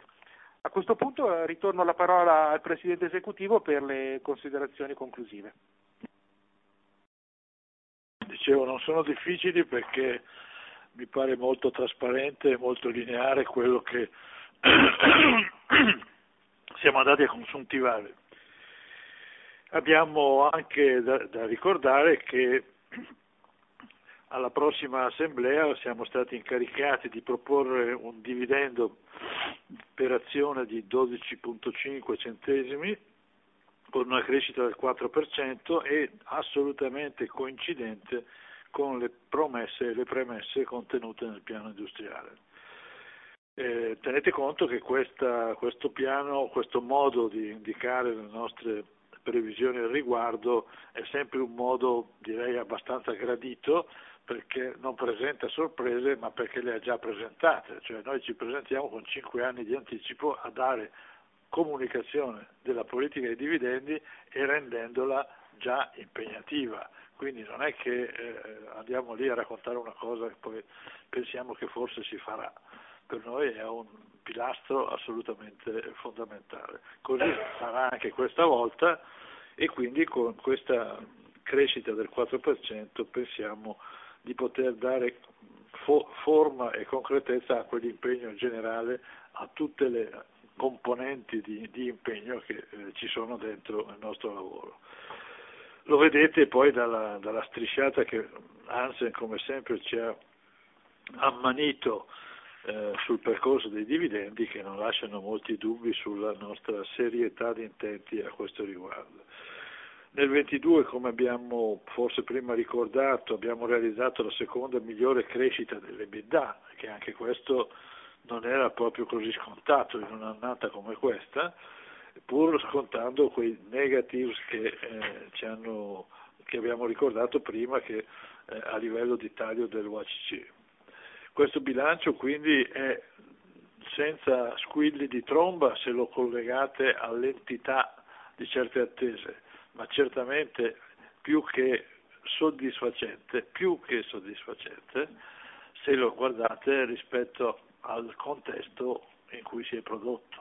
A questo punto eh, ritorno la parola al Presidente esecutivo per le considerazioni conclusive. Dicevo, non sono difficili perché mi pare molto trasparente e molto lineare quello che siamo andati a consuntivare. Abbiamo anche da, da ricordare che alla prossima assemblea siamo stati incaricati di proporre un dividendo per azione di dodici virgola cinque centesimi con una crescita del quattro per cento e assolutamente coincidente con le promesse e le premesse contenute nel piano industriale. Eh, tenete conto che questa, questo piano, questo modo di indicare le nostre previsioni al riguardo è sempre un modo, direi, abbastanza gradito, perché non presenta sorprese ma perché le ha già presentate, cioè noi ci presentiamo con cinque anni di anticipo a dare comunicazione della politica dei dividendi e rendendola già impegnativa, quindi non è che eh, andiamo lì a raccontare una cosa e poi pensiamo che forse si farà. Per noi è un pilastro assolutamente fondamentale. Così sarà anche questa volta e quindi con questa crescita del quattro per cento pensiamo di poter dare fo- forma e concretezza a quell'impegno generale, a tutte le componenti di, di impegno che eh, ci sono dentro il nostro lavoro. Lo vedete poi dalla, dalla strisciata che Hansen come sempre ci ha ammanito Eh, sul percorso dei dividendi, che non lasciano molti dubbi sulla nostra serietà di intenti a questo riguardo. Nel ventidue, come abbiamo forse prima ricordato, abbiamo realizzato la seconda migliore crescita dell'EBITDA, che anche questo non era proprio così scontato in un'annata come questa, pur scontando quei negatives che, eh, ci hanno, che abbiamo ricordato prima, che eh, a livello di taglio del U A C C. Questo bilancio quindi è senza squilli di tromba se lo collegate all'entità di certe attese, ma certamente più che soddisfacente, più che soddisfacente se lo guardate rispetto al contesto in cui si è prodotto.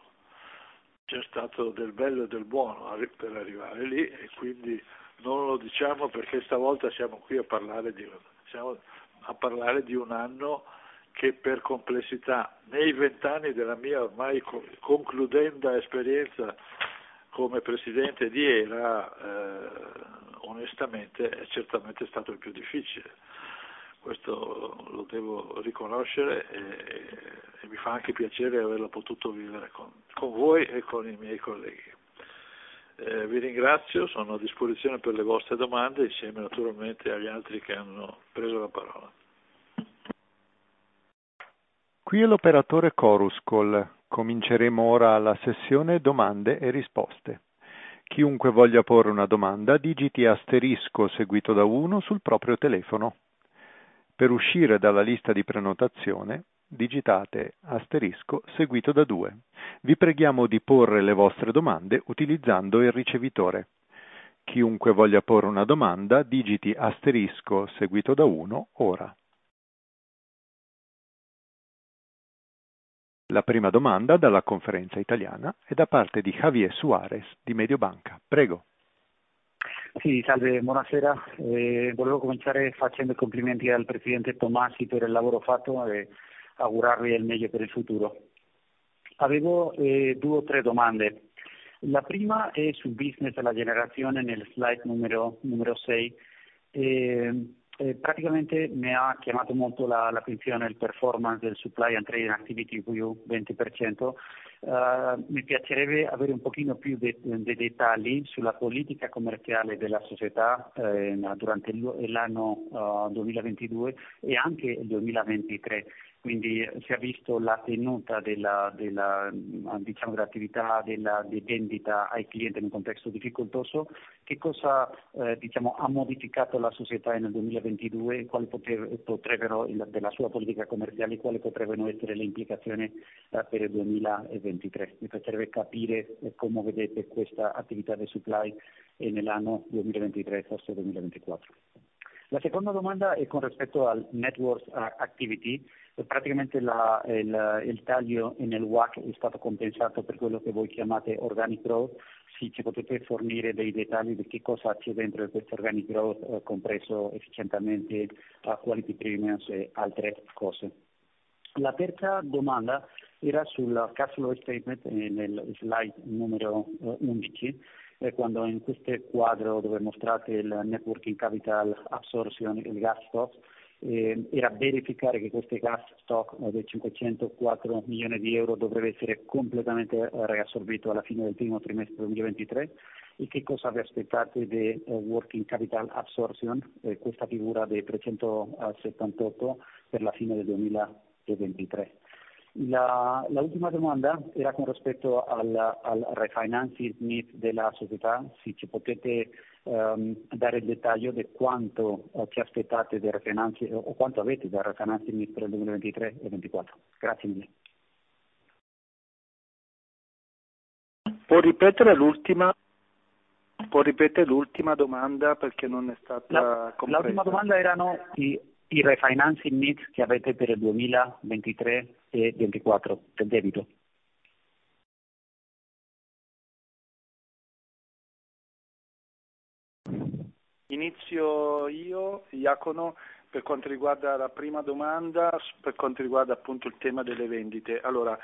C'è stato del bello e del buono per arrivare lì e quindi non lo diciamo perché stavolta siamo qui a parlare di, siamo a parlare di un anno che per complessità, nei vent'anni della mia ormai concludenda esperienza come presidente di ERA, eh, onestamente è certamente stato il più difficile. Questo lo devo riconoscere e, e mi fa anche piacere averlo potuto vivere con, con voi e con i miei colleghi. Eh, vi ringrazio, sono a disposizione per le vostre domande insieme naturalmente agli altri che hanno preso la parola. Qui è l'operatore Chorus Call. Cominceremo ora la sessione domande e risposte. Chiunque voglia porre una domanda digiti asterisco seguito da uno sul proprio telefono. Per uscire dalla lista di prenotazione digitate asterisco seguito da due. Vi preghiamo di porre le vostre domande utilizzando il ricevitore. Chiunque voglia porre una domanda digiti asterisco seguito da uno ora. La prima domanda dalla conferenza italiana è da parte di Javier Suarez di Mediobanca. Prego. Sì, salve, buonasera. Eh, volevo cominciare facendo i complimenti al Presidente Tomasi per il lavoro fatto e augurarvi il meglio per il futuro. Avevo eh, due o tre domande. La prima è sul business della generazione nel slide numero, numero sei. Eh, Eh, praticamente mi ha chiamato molto la, l'attenzione il performance del supply and trading activity più venti per cento. Uh, mi piacerebbe avere un pochino più dei de dettagli sulla politica commerciale della società eh, durante l'anno uh, duemilaventidue e anche il duemilaventitré. Quindi si è visto la tenuta della, della, diciamo, dell'attività della, di vendita ai clienti in un contesto difficoltoso. Che cosa eh, diciamo, ha modificato la società nel duemilaventidue, quali potrebbero, della sua politica commerciale, quali potrebbero essere le implicazioni eh, per il duemilaventitré. Mi piacerebbe capire eh, come vedete questa attività di supply eh, nell'anno duemilaventitré, forse duemilaventiquattro. La seconda domanda è con rispetto al network activity. Praticamente la, il, il taglio nel W A C è stato compensato per quello che voi chiamate organic growth. Sì, ci potete fornire dei dettagli di che cosa c'è dentro questo organic growth, eh, compreso efficientemente a quality premiums e altre cose. La terza domanda era sul cash flow statement eh, nel slide numero eh, undici. Quando in questo quadro dove mostrate il net working capital absorption, il gas stock, eh, era verificare che questo gas stock eh, del cinquecentoquattro milioni di euro dovrebbe essere completamente eh, riassorbito alla fine del primo trimestre duemilaventitré e che cosa vi aspettate di uh, working capital absorption, eh, questa figura dei trecentosettantotto per la fine del duemilaventitré. La, la ultima domanda era con rispetto al, al refinancing need della società, se ci potete um, dare il dettaglio di quanto uh, ci aspettate del refinancing o quanto avete del refinancing need per il duemilaventitré e duemilaventiquattro. Grazie mille. Può ripetere l'ultima? Può ripetere l'ultima domanda perché non è stata la, compresa. L'ultima domanda erano i, i refinancing needs che avete per il duemilaventitré e duemilaventiquattro del debito. Inizio io, Iacono, per quanto riguarda la prima domanda, per quanto riguarda appunto il tema delle vendite. Allora,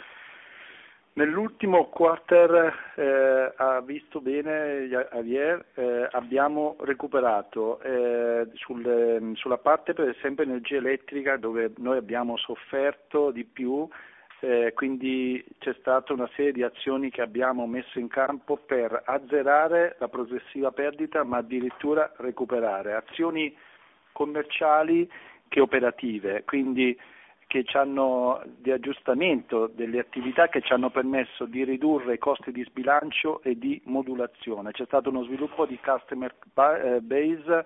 nell'ultimo quarter eh, ha visto bene Javier, eh, abbiamo recuperato eh, sul, sulla parte per esempio energia elettrica dove noi abbiamo sofferto di più, eh, quindi c'è stata una serie di azioni che abbiamo messo in campo per azzerare la progressiva perdita ma addirittura recuperare, azioni commerciali che operative, quindi che ci hanno di aggiustamento delle attività che ci hanno permesso di ridurre i costi di sbilancio e di modulazione. C'è stato uno sviluppo di customer base,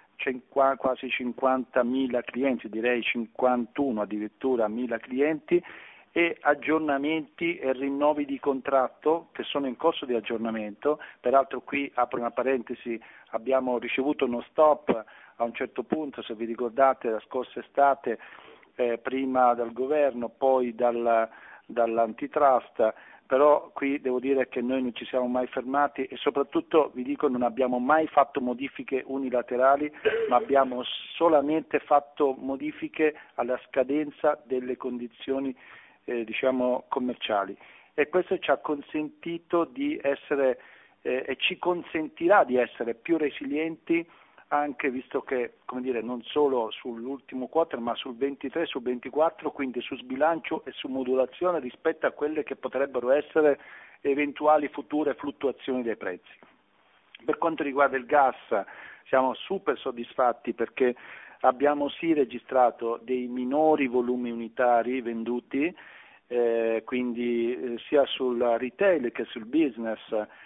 quasi cinquantamila clienti, direi cinquantuno addirittura mila clienti, e aggiornamenti e rinnovi di contratto che sono in corso di aggiornamento. Peraltro qui apro una parentesi, abbiamo ricevuto uno stop a un certo punto, se vi ricordate, la scorsa estate, Eh, prima dal governo, poi dal, dall'antitrust, però qui devo dire che noi non ci siamo mai fermati e soprattutto vi dico non abbiamo mai fatto modifiche unilaterali, ma abbiamo solamente fatto modifiche alla scadenza delle condizioni eh, diciamo commerciali, e questo ci ha consentito di essere eh, e ci consentirà di essere più resilienti, anche visto che, come dire, non solo sull'ultimo quarter ma sul ventitré, sul ventiquattro, quindi su sbilancio e su modulazione rispetto a quelle che potrebbero essere eventuali future fluttuazioni dei prezzi. Per quanto riguarda il gas siamo super soddisfatti perché abbiamo sì registrato dei minori volumi unitari venduti, eh, quindi eh, sia sul retail che sul business,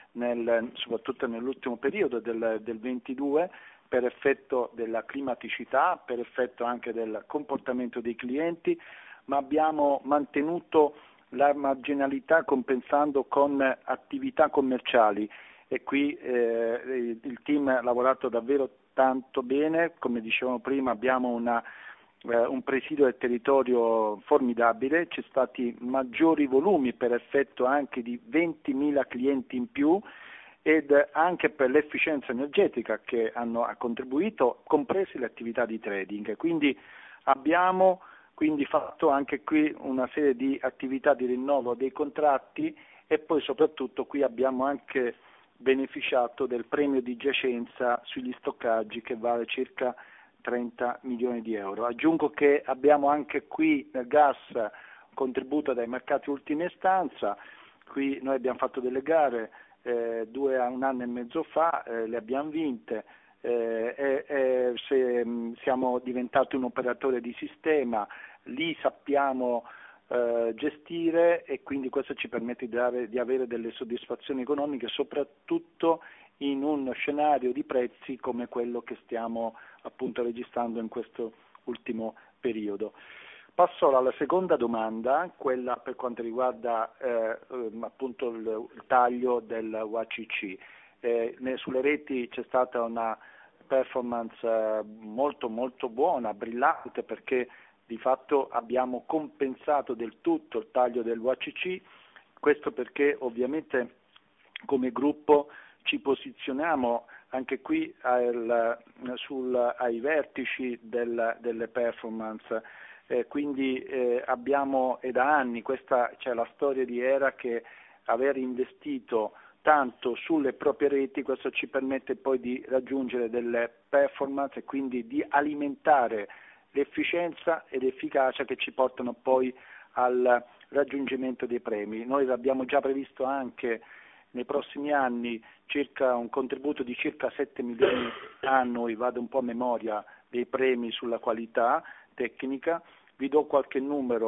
nel, soprattutto nell'ultimo periodo del, del ventidue, per effetto della climaticità, per effetto anche del comportamento dei clienti, ma abbiamo mantenuto la marginalità compensando con attività commerciali e qui eh, il team ha lavorato davvero tanto bene, come dicevamo prima abbiamo una, eh, un presidio del territorio formidabile, ci sono stati maggiori volumi per effetto anche di ventimila clienti in più, ed anche per l'efficienza energetica che hanno ha contribuito, comprese le attività di trading. Quindi abbiamo quindi fatto anche qui una serie di attività di rinnovo dei contratti e poi soprattutto qui abbiamo anche beneficiato del premio di giacenza sugli stoccaggi che vale circa trenta milioni di euro. Aggiungo che abbiamo anche qui nel gas un contributo dai mercati ultima istanza, qui noi abbiamo fatto delle gare Eh, due a un anno e mezzo fa, eh, le abbiamo vinte, eh, e, e se, mh, siamo diventati un operatore di sistema, li sappiamo eh, gestire e quindi questo ci permette di, dare, di avere delle soddisfazioni economiche, soprattutto in uno scenario di prezzi come quello che stiamo appunto registrando in questo ultimo periodo. Passo alla seconda domanda, quella per quanto riguarda eh, appunto il, il taglio del U A C C. Eh, sulle reti c'è stata una performance eh, molto molto buona, brillante, perché di fatto abbiamo compensato del tutto il taglio del U A C C, questo perché ovviamente come gruppo ci posizioniamo anche qui al, sul, ai vertici del, delle performance. Eh, quindi eh, abbiamo, e da anni, questa c'è la storia di Era che aver investito tanto sulle proprie reti, questo ci permette poi di raggiungere delle performance e quindi di alimentare l'efficienza ed efficacia che ci portano poi al raggiungimento dei premi. Noi abbiamo già previsto anche nei prossimi anni circa un contributo di circa sette milioni annui, vado un po' a memoria, dei premi sulla qualità tecnica. Vi do qualche numero,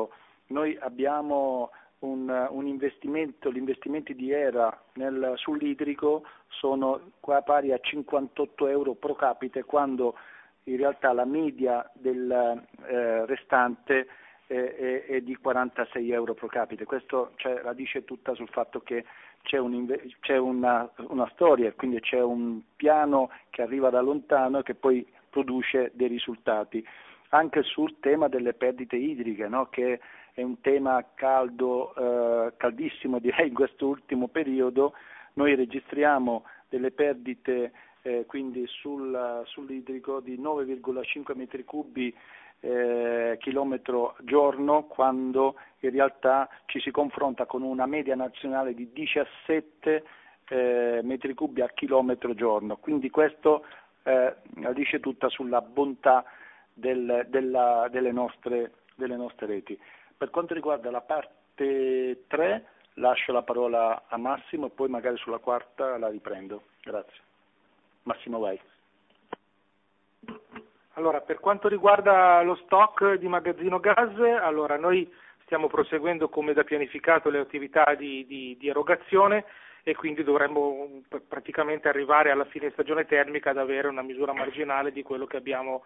noi abbiamo un, un investimento, gli investimenti di Era nel, sull'idrico sono qua pari a cinquantotto euro pro capite, quando in realtà la media del eh, restante è, è, è di quarantasei euro pro capite. Questo cioè, la dice tutta sul fatto che c'è, un, c'è una, una storia, quindi c'è un piano che arriva da lontano e che poi produce dei risultati. Anche sul tema delle perdite idriche, no? Che è un tema caldo, eh, caldissimo direi in questo ultimo periodo. Noi registriamo delle perdite eh, quindi sul, sull'idrico di nove virgola cinque metri cubi eh, chilometro giorno, quando in realtà ci si confronta con una media nazionale di diciassette eh, metri cubi a chilometro giorno. Quindi questo eh, la dice tutta sulla bontà del, della, delle, nostre, delle nostre reti. Per quanto riguarda la parte tre, lascio la parola a Massimo e poi magari sulla quarta la riprendo. Grazie. Massimo, vai. Allora, per quanto riguarda lo stock di magazzino gas, allora noi stiamo proseguendo come da pianificato le attività di, di, di erogazione e quindi dovremmo praticamente arrivare alla fine stagione termica ad avere una misura marginale di quello che abbiamo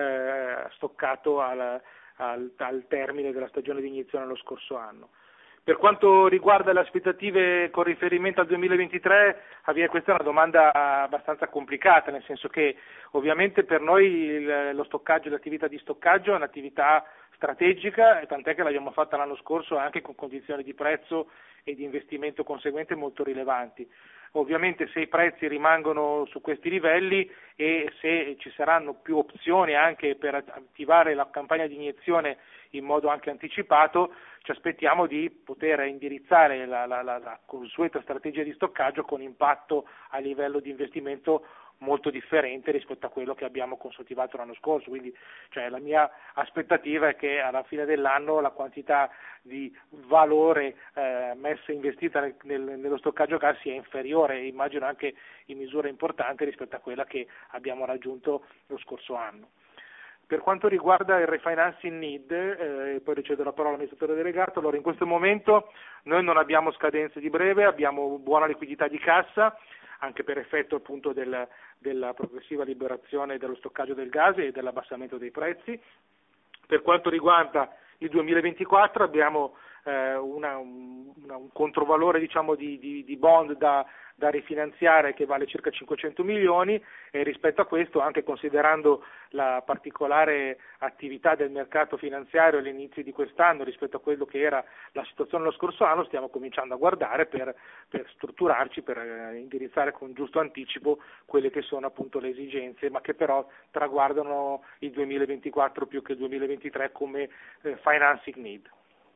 eh, stoccato al, al, al termine della stagione di iniezione lo scorso anno. Per quanto riguarda le aspettative con riferimento al duemilaventitré, Javier, questa è una domanda abbastanza complicata, nel senso che ovviamente per noi il, lo stoccaggio, l'attività di stoccaggio è un'attività strategica, e tant'è che l'abbiamo fatta l'anno scorso anche con condizioni di prezzo e di investimento conseguente molto rilevanti. Ovviamente se i prezzi rimangono su questi livelli e se ci saranno più opzioni anche per attivare la campagna di iniezione in modo anche anticipato, ci aspettiamo di poter indirizzare la, la, la, la consueta strategia di stoccaggio con impatto a livello di investimento molto differente rispetto a quello che abbiamo consuntivato l'anno scorso. Quindi cioè, la mia aspettativa è che alla fine dell'anno la quantità di valore eh, messa investita nel, nel, nello stoccaggio gas sia inferiore, immagino anche in misura importante rispetto a quella che abbiamo raggiunto lo scorso anno. Per quanto riguarda il refinancing need, eh, poi ricevo la parola all'amministratore delegato, allora in questo momento noi non abbiamo scadenze di breve, abbiamo buona liquidità di cassa, anche per effetto appunto del, della progressiva liberazione dello stoccaggio del gas e dell'abbassamento dei prezzi. Per quanto riguarda il duemilaventiquattro abbiamo eh, una, una, un controvalore diciamo, di, di, di bond da, da rifinanziare che vale circa cinquecento milioni, e rispetto a questo, anche considerando la particolare attività del mercato finanziario all'inizio di quest'anno rispetto a quello che era la situazione lo scorso anno, stiamo cominciando a guardare per, per strutturarci, per eh, indirizzare con giusto anticipo quelle che sono appunto le esigenze, ma che però traguardano il duemilaventiquattro più che il duemilaventitré come eh, financing need.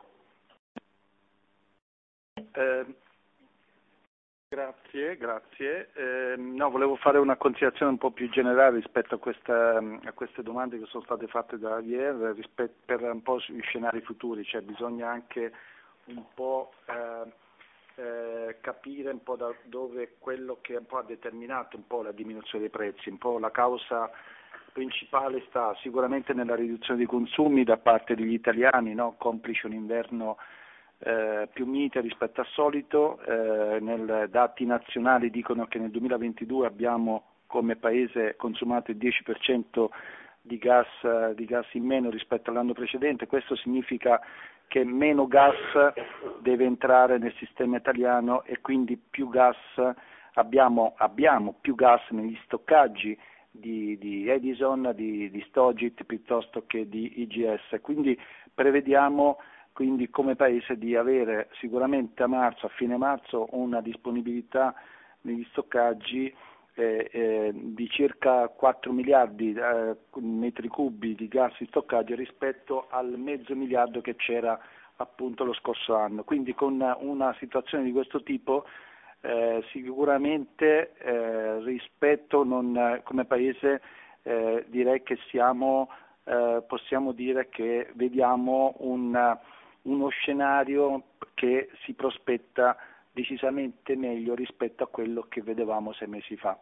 Eh, grazie, grazie. Eh, no, volevo fare una considerazione un po' più generale rispetto a, questa, a queste domande che sono state fatte da Javier rispetto, per un po' sui scenari futuri, cioè bisogna anche un po' eh, eh, capire un po' da dove quello che un po' ha determinato un po' la diminuzione dei prezzi, un po' la causa principale sta sicuramente nella riduzione dei consumi da parte degli italiani, no? Complice un inverno Eh, più mite rispetto al solito. Eh, nei dati nazionali dicono che nel duemilaventidue abbiamo come paese consumato il dieci per cento di gas, di gas in meno rispetto all'anno precedente. Questo significa che meno gas deve entrare nel sistema italiano e quindi più gas abbiamo, abbiamo più gas negli stoccaggi di, di Edison, di, di Stogit piuttosto che di I G S. Quindi prevediamo quindi come Paese di avere sicuramente a marzo, a fine marzo, una disponibilità negli stoccaggi eh, eh, di circa quattro miliardi eh, metri cubi di gas in stoccaggio rispetto al mezzo miliardo che c'era appunto lo scorso anno. Quindi con una situazione di questo tipo eh, sicuramente eh, rispetto non, come Paese eh, direi che siamo, eh, possiamo dire che vediamo un uno scenario che si prospetta decisamente meglio rispetto a quello che vedevamo sei mesi fa.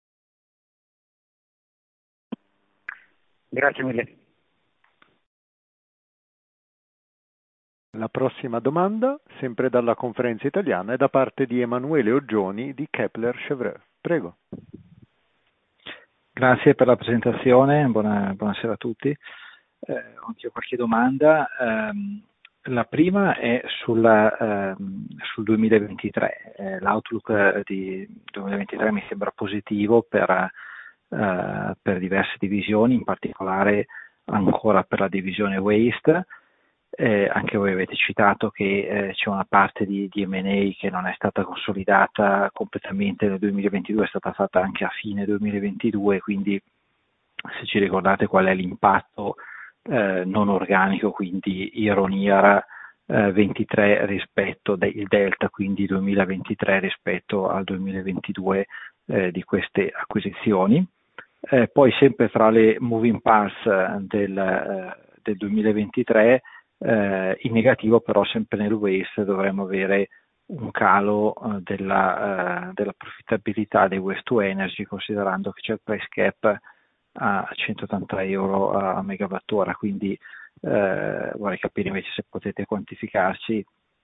Grazie mille. La prossima domanda, sempre dalla conferenza italiana, è da parte di Emanuele Oggioni di Kepler Cheuvreux. Prego. Grazie per la presentazione, buona, buonasera a tutti. Eh, ho anche qualche domanda. Um, la prima è sulla, um, sul duemilaventitré. Eh, l'outlook di duemilaventitré mi sembra positivo per, uh, per diverse divisioni, in particolare ancora per la divisione Waste. Eh, anche voi avete citato che eh, c'è una parte di, di M and A che non è stata consolidata completamente nel duemilaventidue, è stata fatta anche a fine duemilaventidue, quindi se ci ricordate qual è l'impatto eh, non organico, quindi year-on-year eh, ventitré rispetto del delta, quindi duemilaventitré rispetto al duemilaventidue eh, di queste acquisizioni. Eh, poi sempre tra le moving parts del, eh, del duemilaventitré, Eh, in negativo però sempre nel waste dovremmo avere un calo eh, della, eh, della profittabilità dei waste to energy, considerando che c'è il price cap a centottanta euro a megawattora, quindi eh, vorrei capire invece se potete quantificarci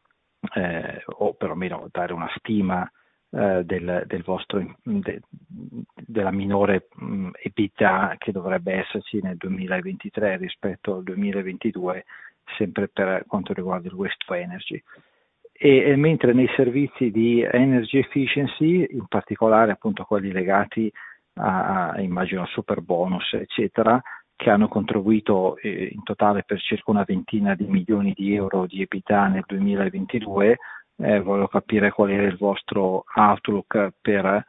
eh, o perlomeno dare una stima eh, del, del vostro de, della minore mh, EBITDA che dovrebbe esserci nel duemilaventitré rispetto al duemilaventidue, sempre per quanto riguarda il waste to energy. E, e mentre nei servizi di energy efficiency, in particolare appunto quelli legati a, a immagino super bonus eccetera, che hanno contribuito eh, in totale per circa una ventina di milioni di euro di EBITDA nel duemilaventidue, eh, voglio capire qual era il vostro outlook per, eh,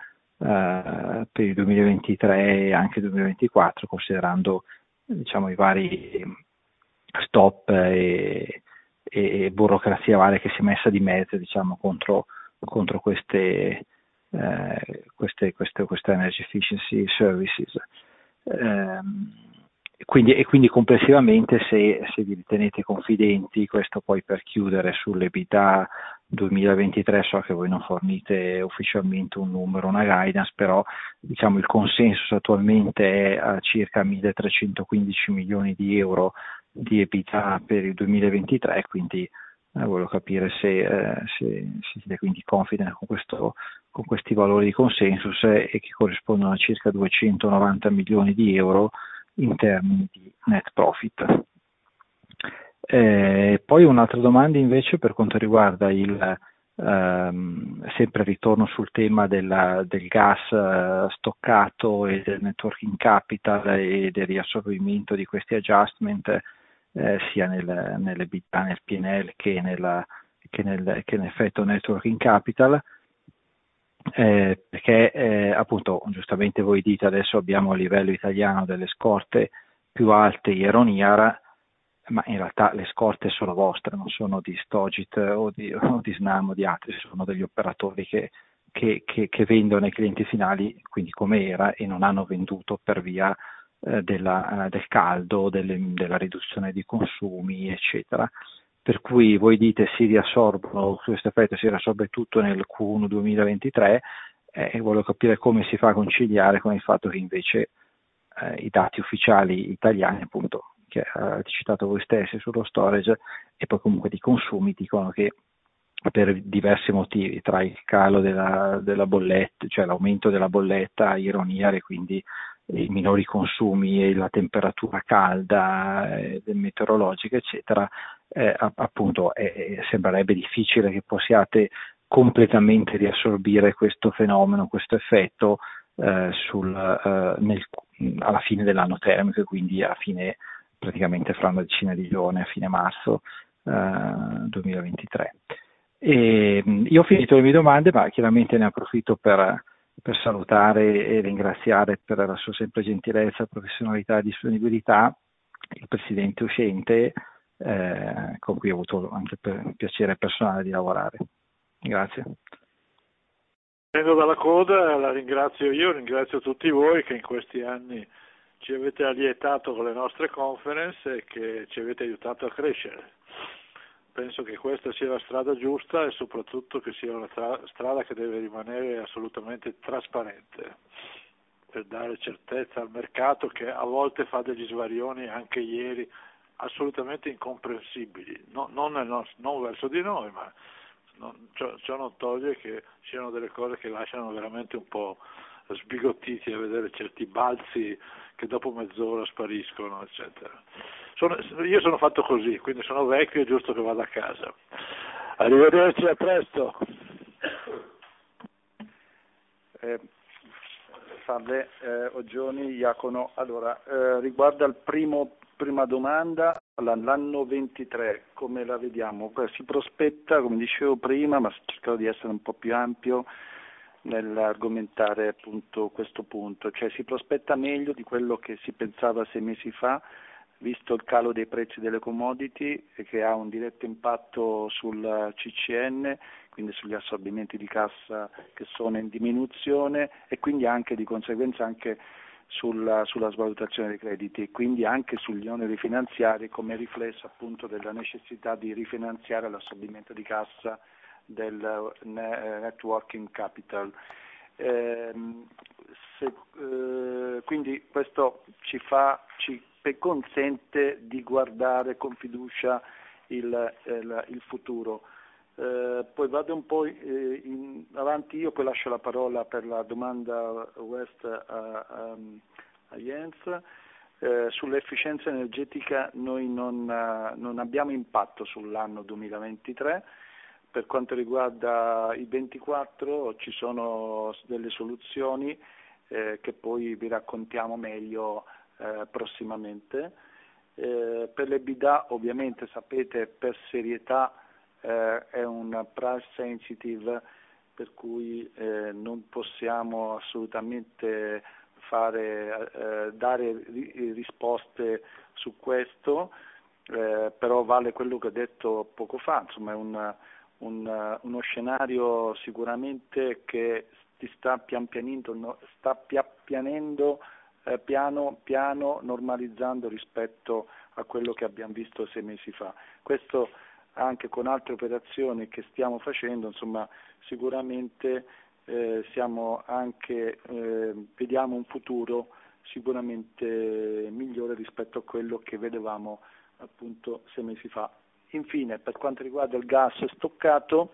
per il duemilaventitré e anche il duemilaventiquattro, considerando diciamo i vari stop e, e burocrazia varia che si è messa di mezzo diciamo contro, contro queste, eh, queste, queste, queste energy efficiency services. Eh, quindi, e quindi complessivamente se, se vi ritenete confidenti, questo poi per chiudere sull'EBITDA duemilaventitré, so che voi non fornite ufficialmente un numero, una guidance, però diciamo il consenso attualmente è a circa milletrecentoquindici milioni di euro di EBITDA per il duemilaventitré, quindi eh, voglio capire se, eh, se, se siete quindi confident con, questo, con questi valori di consensus eh, e che corrispondono a circa duecentonovanta milioni di euro in termini di net profit. Eh, poi un'altra domanda invece per quanto riguarda il ehm, sempre ritorno sul tema della, del gas eh, stoccato e del net working capital e del riassorbimento di questi adjustment eh, sia nel, nell'EBITDA, nel P and L che, nella, che, nel, che nell'effetto net working capital. Eh, perché eh, appunto giustamente voi dite adesso abbiamo a livello italiano delle scorte più alte year on year, ma in realtà le scorte sono vostre, non sono di Stogit o di, o di Snam o di altri, sono degli operatori che, che, che, che vendono ai clienti finali, quindi come era, e non hanno venduto per via eh, della, eh, del caldo, delle, della riduzione di consumi, eccetera. Per cui voi dite si riassorbono, questo effetto si riassorbe tutto nel Q uno duemilaventitré eh, e voglio capire come si fa a conciliare con il fatto che invece eh, i dati ufficiali italiani, appunto, che avete citato voi stessi sullo storage e poi comunque di consumi, dicono che per diversi motivi, tra il calo della, della bolletta, cioè l'aumento della bolletta year on year e quindi i minori consumi e la temperatura calda eh, meteorologica eccetera, eh, appunto eh, sembrerebbe difficile che possiate completamente riassorbire questo fenomeno, questo effetto eh, sul, eh, nel, alla fine dell'anno termico, quindi a fine praticamente fra una decina di giorni, a fine marzo eh, duemilaventitré. E, io ho finito le mie domande, ma chiaramente ne approfitto per per salutare e ringraziare per la sua sempre gentilezza, professionalità e disponibilità il Presidente uscente eh, con cui ho avuto anche per piacere personale di lavorare. Grazie. Vengo dalla coda, la ringrazio io, ringrazio tutti voi che in questi anni ci avete allietato con le nostre conference e che ci avete aiutato a crescere. Penso che questa sia la strada giusta e soprattutto che sia una tra- strada che deve rimanere assolutamente trasparente per dare certezza al mercato che a volte fa degli svarioni, anche ieri assolutamente incomprensibili, no, non, nel nostro, non verso di noi, ma non, ciò, ciò non toglie che siano delle cose che lasciano veramente un po' sbigottiti a vedere certi balzi che dopo mezz'ora spariscono, eccetera. Sono, io sono fatto così, quindi sono vecchio, è giusto che vada a casa. Arrivederci, a presto. Eh, salve, eh, Oggioni, Iacono. Allora, eh, riguardo al primo, prima domanda, l'anno ventitré, come la vediamo? Beh, si prospetta, come dicevo prima, ma cercherò di essere un po' più ampio nell'argomentare appunto questo punto, cioè si prospetta meglio di quello che si pensava sei mesi fa, visto il calo dei prezzi delle commodity che ha un diretto impatto sul C C N, quindi sugli assorbimenti di cassa che sono in diminuzione e quindi anche di conseguenza anche sulla, sulla svalutazione dei crediti e quindi anche sugli oneri finanziari come riflesso appunto della necessità di rifinanziare l'assorbimento di cassa del net working capital. Eh, se, eh, quindi questo ci fa, ci consente di guardare con fiducia il, il, il futuro. Eh, poi vado un po' eh, in, avanti io, poi lascio la parola per la domanda West a, a, a Jens. Eh, sull'efficienza energetica noi non, non abbiamo impatto sull'anno duemilaventitré. Per quanto riguarda i ventiquattro ci sono delle soluzioni eh, che poi vi raccontiamo meglio eh, prossimamente. Eh, per l'EBITDA ovviamente sapete per serietà eh, è un price sensitive per cui eh, non possiamo assolutamente fare, eh, dare ri- risposte su questo, eh, però vale quello che ho detto poco fa, insomma è un Un, uno scenario sicuramente che ti sta pian pianendo, no, sta pianendo eh, piano piano normalizzando rispetto a quello che abbiamo visto sei mesi fa. Questo anche con altre operazioni che stiamo facendo, insomma sicuramente eh, siamo anche, eh, vediamo un futuro sicuramente migliore rispetto a quello che vedevamo appunto sei mesi fa. Infine, per quanto riguarda il gas stoccato,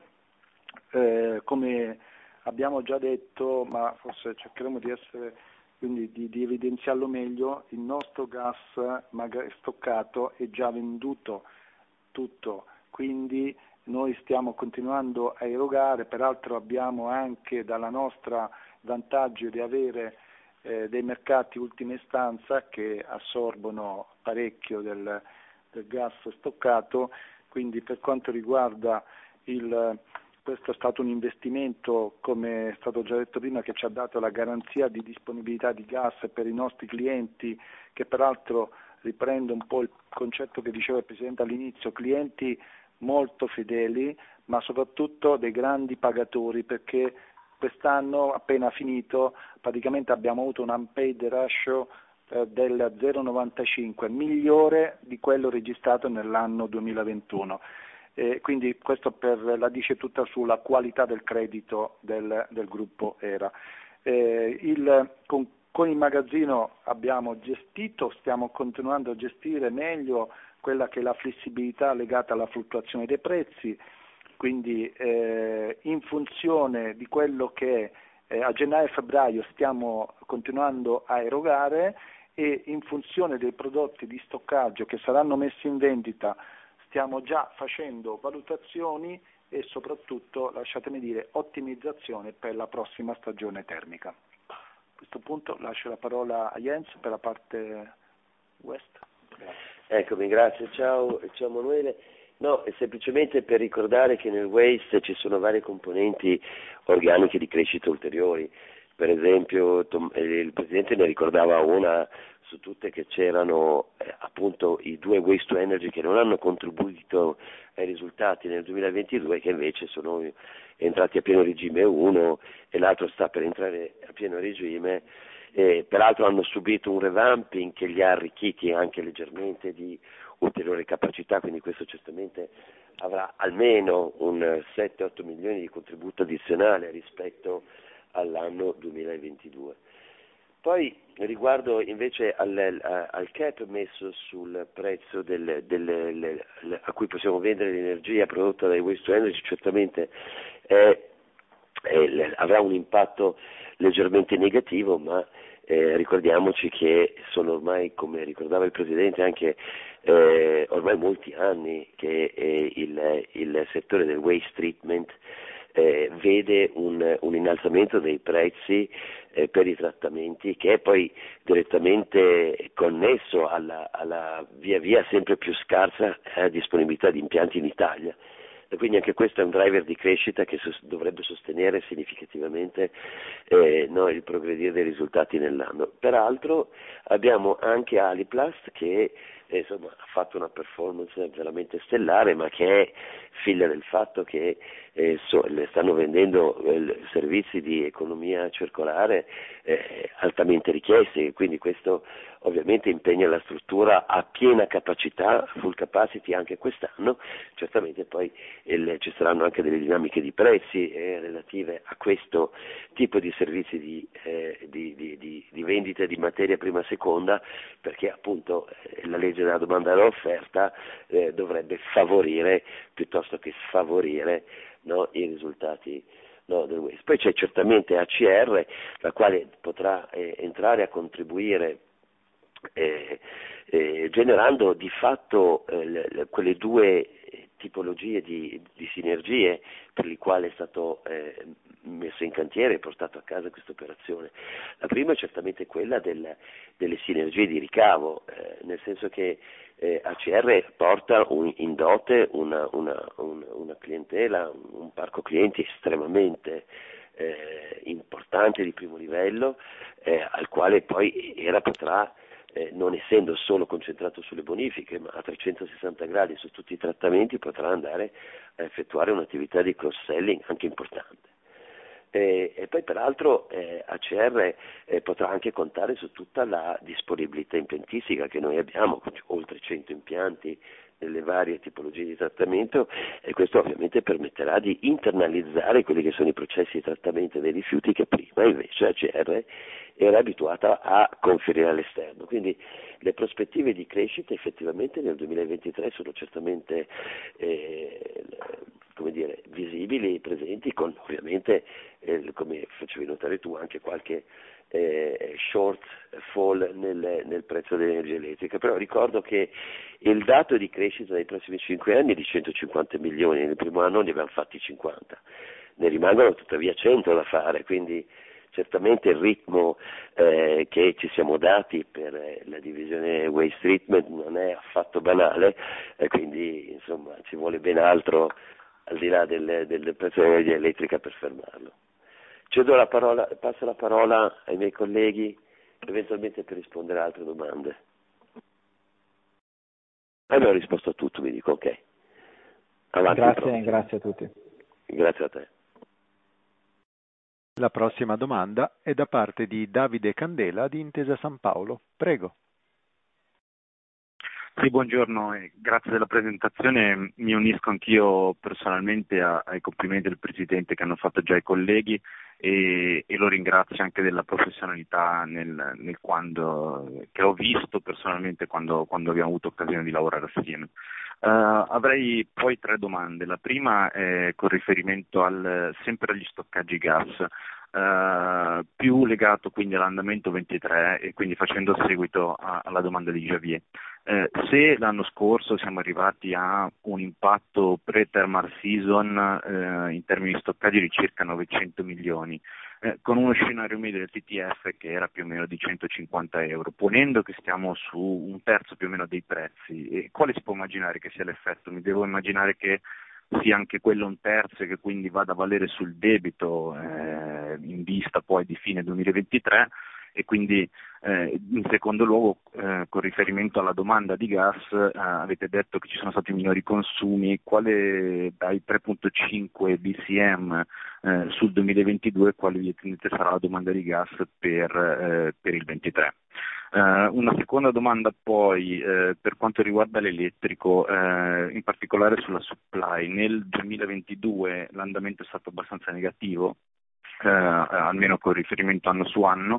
eh, come abbiamo già detto, ma forse cercheremo di essere, quindi di, di evidenziarlo meglio, il nostro gas magari stoccato è già venduto tutto, quindi noi stiamo continuando a erogare, peraltro abbiamo anche dalla nostra vantaggio di avere eh, dei mercati ultima istanza che assorbono parecchio del del gas stoccato, quindi per quanto riguarda il, questo è stato un investimento, come è stato già detto prima, che ci ha dato la garanzia di disponibilità di gas per i nostri clienti, che peraltro riprende un po' il concetto che diceva il Presidente all'inizio, clienti molto fedeli, ma soprattutto dei grandi pagatori, perché quest'anno appena finito praticamente abbiamo avuto un unpaid ratio del zero virgola novantacinque, migliore di quello registrato nell'anno duemilaventuno. Eh, quindi questo per, la dice tutta sulla qualità del credito del, del gruppo ERA. Eh, il, con, con il magazzino abbiamo gestito, stiamo continuando a gestire meglio quella che è la flessibilità legata alla fluttuazione dei prezzi, quindi eh, in funzione di quello che eh, a gennaio e febbraio stiamo continuando a erogare e in funzione dei prodotti di stoccaggio che saranno messi in vendita stiamo già facendo valutazioni e soprattutto, lasciatemi dire, ottimizzazione per la prossima stagione termica. A questo punto lascio la parola a Jens per la parte West. Eccomi, grazie, ciao, ciao Emanuele. No, è semplicemente per ricordare che nel waste ci sono varie componenti organiche di crescita ulteriori. Per esempio Tom, eh, il Presidente ne ricordava una su tutte, che c'erano eh, appunto i due waste to energy che non hanno contribuito ai risultati nel duemilaventidue, che invece sono entrati a pieno regime, uno e l'altro sta per entrare a pieno regime, eh, peraltro hanno subito un revamping che li ha arricchiti anche leggermente di ulteriore capacità, quindi questo certamente avrà almeno un sette otto milioni di contributo addizionale rispetto all'anno duemilaventidue. Poi riguardo invece al, al cap messo sul prezzo del, del, le, le, a cui possiamo vendere l'energia prodotta dai waste to energy, certamente è, è, avrà un impatto leggermente negativo, ma eh, ricordiamoci che sono ormai, come ricordava il Presidente, anche eh, ormai molti anni che eh, il, il settore del waste treatment Eh, vede un, un innalzamento dei prezzi eh, per i trattamenti, che è poi direttamente connesso alla, alla via via sempre più scarsa eh, disponibilità di impianti in Italia. E quindi anche questo è un driver di crescita che sos- dovrebbe sostenere significativamente eh, no, il progredire dei risultati nell'anno. Peraltro abbiamo anche Aliplast che eh, insomma, ha fatto una performance veramente stellare, ma che è figlia del fatto che eh, so, le stanno vendendo eh, servizi di economia circolare eh, altamente richiesti, e quindi questo ovviamente impegna la struttura a piena capacità, full capacity anche quest'anno. Certamente poi il, ci saranno anche delle dinamiche di prezzi eh, relative a questo tipo di servizi di, eh, di, di, di, di vendita di materia prima e seconda, perché appunto eh, la legge della domanda e dell'offerta eh, dovrebbe favorire piuttosto che sfavorire, no, i risultati, no, del waste. Poi c'è certamente A C R, la quale potrà eh, entrare a contribuire Eh, eh, generando di fatto eh, le, le, quelle due tipologie di, di sinergie per le quali è stato eh, messo in cantiere e portato a casa questa operazione. La prima è certamente quella del, delle sinergie di ricavo, eh, nel senso che eh, A C R porta un, in dote una, una, una, una clientela, un, un parco clienti estremamente eh, importante di primo livello, eh, al quale poi era potrà Eh, non essendo solo concentrato sulle bonifiche, ma a trecentosessanta gradi su tutti i trattamenti, potrà andare a effettuare un'attività di cross-selling anche importante. E, e poi peraltro eh, A C R eh, potrà anche contare su tutta la disponibilità impiantistica che noi abbiamo, oltre cento impianti nelle varie tipologie di trattamento, e questo ovviamente permetterà di internalizzare quelli che sono i processi di trattamento dei rifiuti che prima invece A C R era abituata a conferire all'esterno. Quindi le prospettive di crescita effettivamente nel duemilaventitré sono certamente eh, come dire, visibili, presenti, con ovviamente, eh, come facevi notare tu, anche qualche eh, shortfall nel, nel prezzo dell'energia elettrica. Però ricordo che il dato di crescita nei prossimi cinque anni è di centocinquanta milioni, nel primo anno ne abbiamo fatti cinquanta, ne rimangono tuttavia cento da fare, quindi certamente il ritmo eh, che ci siamo dati per eh, la divisione waste treatment non è affatto banale, e quindi insomma ci vuole ben altro al di là del, del prezzo dell'energia elettrica per fermarlo. Cedo la parola, passo la parola ai miei colleghi eventualmente per rispondere a altre domande. Abbiamo risposto a tutto, mi dico, ok. Avanti, grazie, grazie a tutti. Grazie a te. La prossima domanda è da parte di Davide Candela di Intesa San Paolo. Prego. Sì, buongiorno e grazie della presentazione. Mi unisco anch'io personalmente a, ai complimenti del Presidente che hanno fatto già i colleghi e, e lo ringrazio anche della professionalità nel, nel quando, che ho visto personalmente quando, quando abbiamo avuto occasione di lavorare assieme. Uh, avrei poi tre domande. La prima è con riferimento al, sempre agli stoccaggi gas, uh, più legato quindi all'andamento ventitré e quindi facendo seguito a, alla domanda di Javier. Eh, se l'anno scorso siamo arrivati a un impatto pre-thermal season eh, in termini di stoccaggi di circa novecento milioni, eh, con uno scenario medio del T T F che era più o meno di centocinquanta euro, ponendo che stiamo su un terzo più o meno dei prezzi, e quale si può immaginare che sia l'effetto? Mi devo immaginare che sia anche quello un terzo e che quindi vada a valere sul debito eh, in vista poi di fine duemilaventitré, e quindi eh, in secondo luogo eh, con riferimento alla domanda di gas eh, avete detto che ci sono stati minori consumi, quale dai tre virgola cinque B C M eh, sul duemilaventidue quale evidentemente sarà la domanda di gas per, eh, per il ventitré. Uh, una seconda domanda poi uh, per quanto riguarda l'elettrico, uh, in particolare sulla supply. Nel duemilaventidue l'andamento è stato abbastanza negativo, uh, almeno con riferimento anno su anno,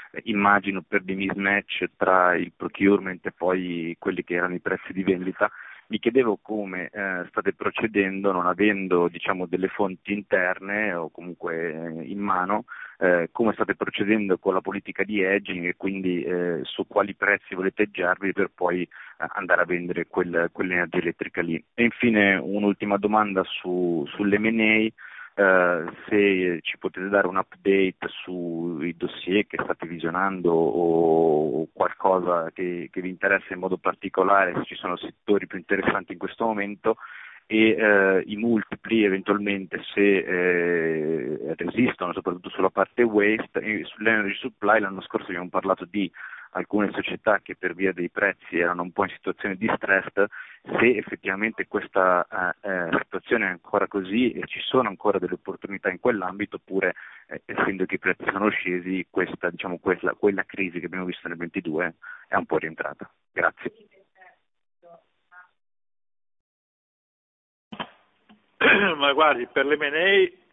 eh, immagino per dei mismatch tra il procurement e poi quelli che erano i prezzi di vendita. Mi chiedevo come eh, state procedendo, non avendo diciamo delle fonti interne o comunque eh, in mano, eh, come state procedendo con la politica di hedging e quindi eh, su quali prezzi volete hedgarvi per poi eh, andare a vendere quel, quell'energia elettrica lì. E infine un'ultima domanda su, sull'M and A. Uh, se ci potete dare un update sui dossier che state visionando o qualcosa che, che vi interessa in modo particolare, se ci sono settori più interessanti in questo momento e uh, i multipli eventualmente se eh, esistono, soprattutto sulla parte waste. E sull'energy supply l'anno scorso abbiamo parlato di alcune società che per via dei prezzi erano un po' in situazione di stress, se effettivamente questa eh, eh, situazione è ancora così e ci sono ancora delle opportunità in quell'ambito, oppure eh, essendo che i prezzi sono scesi, questa, diciamo, quella, quella crisi che abbiamo visto nel ventidue è un po' rientrata. Grazie. Ma guardi, per l'M and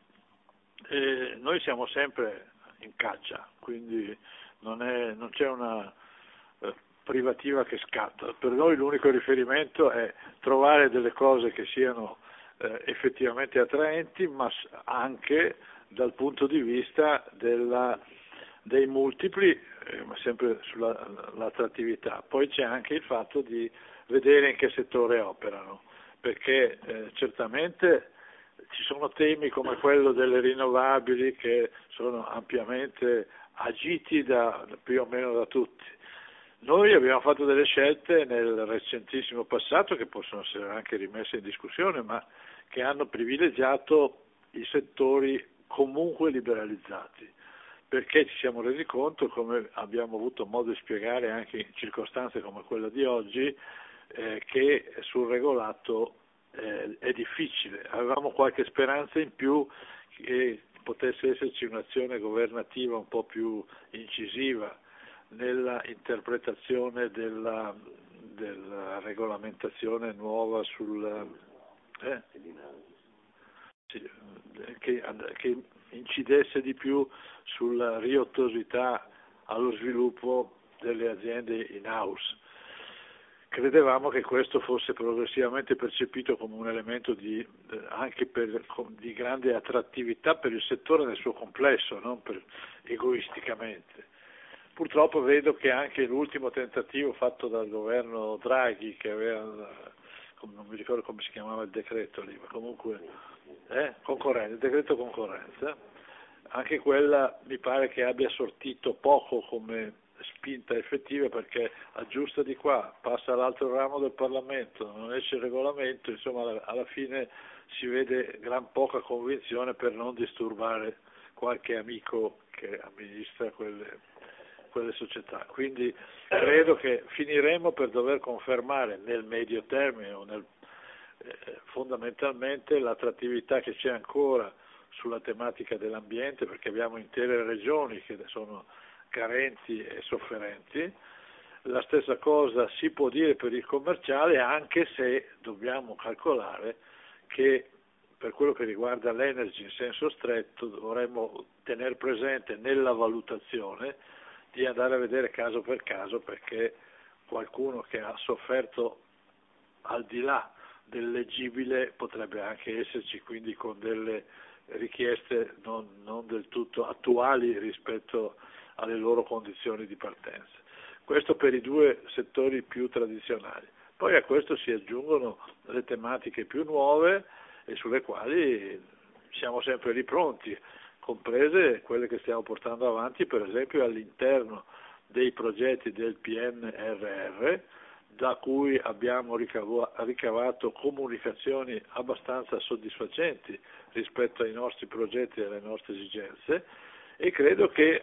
A eh, noi siamo sempre in caccia, quindi non, è, non c'è una eh, privativa che scatta. Per noi l'unico riferimento è trovare delle cose che siano eh, effettivamente attraenti, ma anche dal punto di vista della, dei multipli, eh, ma sempre sull'attrattività. Poi c'è anche il fatto di vedere in che settore operano, perché eh, certamente ci sono temi come quello delle rinnovabili che sono ampiamente agiti da, più o meno da tutti. Noi abbiamo fatto delle scelte nel recentissimo passato che possono essere anche rimesse in discussione, ma che hanno privilegiato i settori comunque liberalizzati, perché ci siamo resi conto, come abbiamo avuto modo di spiegare anche in circostanze come quella di oggi, eh, che sul regolato eh, è difficile. Avevamo qualche speranza in più che potesse esserci un'azione governativa un po' più incisiva nella interpretazione della, della regolamentazione nuova sul eh, sì, che, che incidesse di più sulla riottosità allo sviluppo delle aziende in house. Credevamo che questo fosse progressivamente percepito come un elemento di, eh, anche per, di grande attrattività per il settore nel suo complesso, non per, egoisticamente. Purtroppo vedo che anche l'ultimo tentativo fatto dal governo Draghi, che aveva, non mi ricordo come si chiamava il decreto lì, ma comunque eh, concorrenza, il decreto concorrenza, anche quella mi pare che abbia sortito poco come spinta effettiva, perché aggiusta di qua, passa all'altro ramo del Parlamento, non esce il regolamento, insomma alla fine si vede gran poca convinzione per non disturbare qualche amico che amministra quelle, quelle società. Quindi credo che finiremo per dover confermare nel medio termine o nel, eh, fondamentalmente l'attrattività che c'è ancora sulla tematica dell'ambiente, perché abbiamo intere regioni che sono carenti e sofferenti. La stessa cosa si può dire per il commerciale, anche se dobbiamo calcolare che per quello che riguarda l'energy in senso stretto dovremmo tenere presente nella valutazione di andare a vedere caso per caso, perché qualcuno che ha sofferto al di là del leggibile potrebbe anche esserci, quindi con delle richieste non, non del tutto attuali rispetto alle loro condizioni di partenza. Questo per i due settori più tradizionali. Poi a questo si aggiungono le tematiche più nuove e sulle quali siamo sempre lì pronti, comprese quelle che stiamo portando avanti, per esempio all'interno dei progetti del P N R R, da cui abbiamo ricavato comunicazioni abbastanza soddisfacenti rispetto ai nostri progetti e alle nostre esigenze, e credo che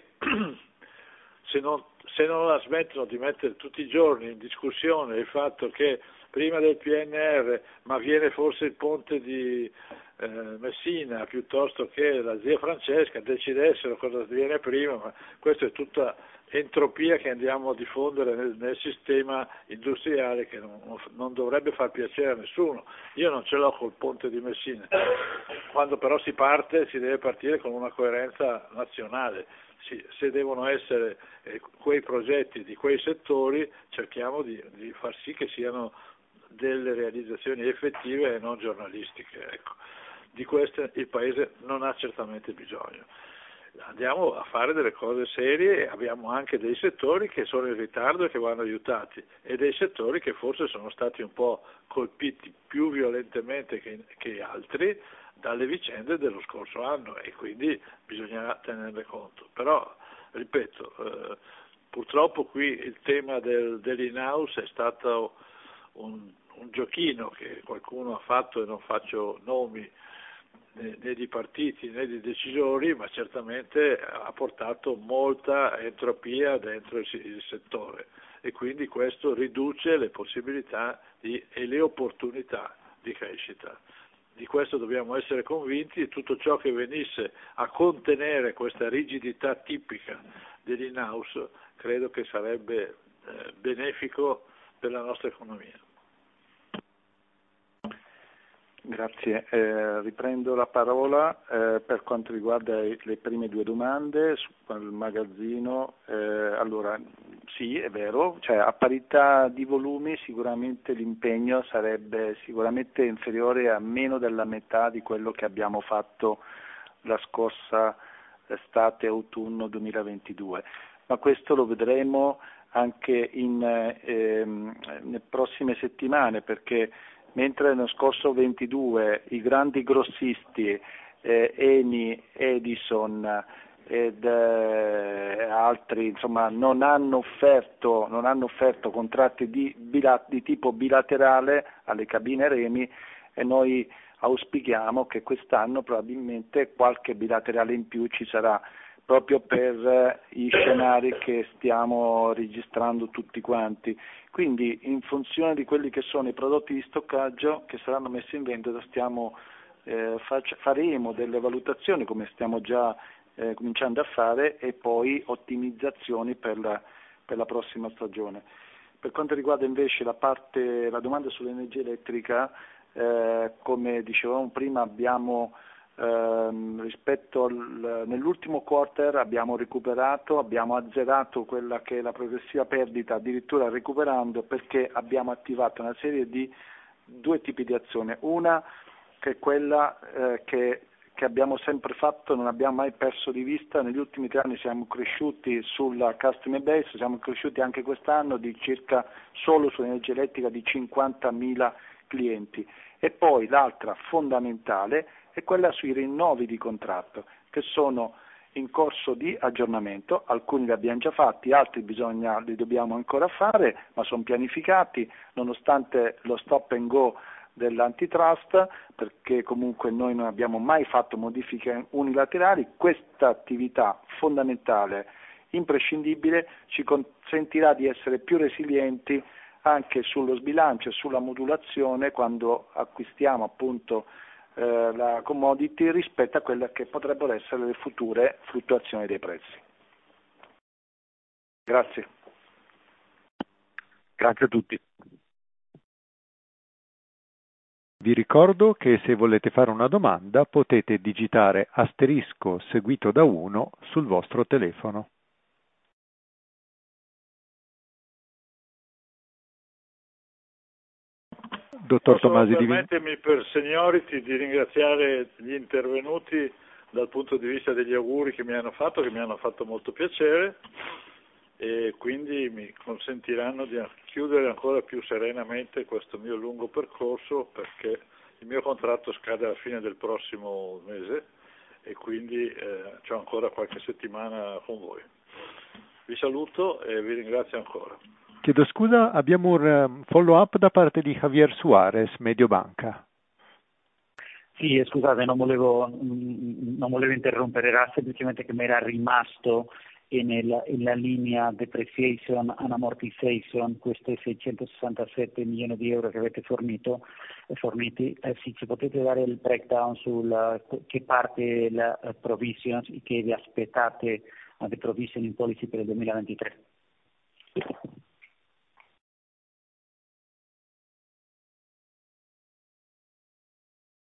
se non, se non la smettono di mettere tutti i giorni in discussione il fatto che prima del P N R ma viene forse il ponte di eh, Messina piuttosto che la zia Francesca, decidessero cosa viene prima, ma questa è tutta entropia che andiamo a diffondere nel, nel sistema industriale, che non, non dovrebbe far piacere a nessuno. Io non ce l'ho col ponte di Messina, quando però si parte si deve partire con una coerenza nazionale. sì, se devono essere eh, quei progetti di quei settori, cerchiamo di, di far sì che siano delle realizzazioni effettive e non giornalistiche. Ecco. Di queste il Paese non ha certamente bisogno. Andiamo a fare delle cose serie e abbiamo anche dei settori che sono in ritardo e che vanno aiutati e dei settori che forse sono stati un po' colpiti più violentemente che, che altri dalle vicende dello scorso anno e quindi bisognerà tenerne conto. Però, ripeto, eh, purtroppo qui il tema del, dell'in-house è stato un, un giochino che qualcuno ha fatto e non faccio nomi né, né di partiti né di decisori, ma certamente ha portato molta entropia dentro il, il settore e quindi questo riduce le possibilità di, e le opportunità di crescita. Di questo dobbiamo essere convinti e tutto ciò che venisse a contenere questa rigidità tipica dell'in-house credo che sarebbe eh, benefico per la nostra economia. Grazie, eh, riprendo la parola eh, per quanto riguarda le prime due domande sul magazzino. Eh, allora, sì, è vero, cioè a parità di volumi sicuramente l'impegno sarebbe sicuramente inferiore a meno della metà di quello che abbiamo fatto la scorsa estate autunno duemilaventidue, ma questo lo vedremo anche in, ehm, nelle prossime settimane, perché mentre nello scorso ventidue i grandi grossisti, eh, Eni, Edison ed eh, altri insomma, non hanno offerto, non hanno offerto contratti di, bilat- di tipo bilaterale alle cabine Remi e noi auspichiamo che quest'anno probabilmente qualche bilaterale in più ci sarà, proprio per gli scenari che stiamo registrando tutti quanti. Quindi in funzione di quelli che sono i prodotti di stoccaggio che saranno messi in vendita stiamo, eh, fac- faremo delle valutazioni come stiamo già eh, cominciando a fare e poi ottimizzazioni per la, per la prossima stagione. Per quanto riguarda invece la parte, la domanda sull'energia elettrica, eh, come dicevamo prima abbiamo Ehm, rispetto al, nell'ultimo quarter abbiamo recuperato, abbiamo azzerato quella che è la progressiva perdita, addirittura recuperando perché abbiamo attivato una serie di due tipi di azione, una che è quella eh, che, che abbiamo sempre fatto, non abbiamo mai perso di vista, negli ultimi tre anni siamo cresciuti sulla customer base, siamo cresciuti anche quest'anno di circa solo sull'energia elettrica di cinquantamila clienti e poi l'altra fondamentale è quella sui rinnovi di contratto che sono in corso di aggiornamento, alcuni li abbiamo già fatti, altri bisogna, li dobbiamo ancora fare, ma sono pianificati nonostante lo stop and go dell'antitrust, perché comunque noi non abbiamo mai fatto modifiche unilaterali. Questa attività fondamentale, imprescindibile, ci consentirà di essere più resilienti anche sullo sbilancio e sulla modulazione quando acquistiamo appunto eh, la commodity rispetto a quelle che potrebbero essere le future fluttuazioni dei prezzi. Grazie. Grazie a tutti. Vi ricordo che se volete fare una domanda potete digitare asterisco seguito da uno sul vostro telefono. Dottor Posso Tomasi Di permettermi per Seniority di ringraziare gli intervenuti dal punto di vista degli auguri che mi hanno fatto, che mi hanno fatto molto piacere e quindi mi consentiranno di chiudere ancora più serenamente questo mio lungo percorso perché il mio contratto scade alla fine del prossimo mese e quindi eh, ho ancora qualche settimana con voi. Vi saluto e vi ringrazio ancora. Chiedo scusa, abbiamo un follow up da parte di Javier Suarez, Mediobanca. Sì, scusate, non volevo, non volevo interrompere, era semplicemente che mi era rimasto nella, nella linea depreciation and amortization, questi seicentosessantasette milioni di euro che avete fornito, forniti, eh, sì, ci potete dare il breakdown sulla che parte la provisions che vi aspettate di provision in policy per il duemilaventitré?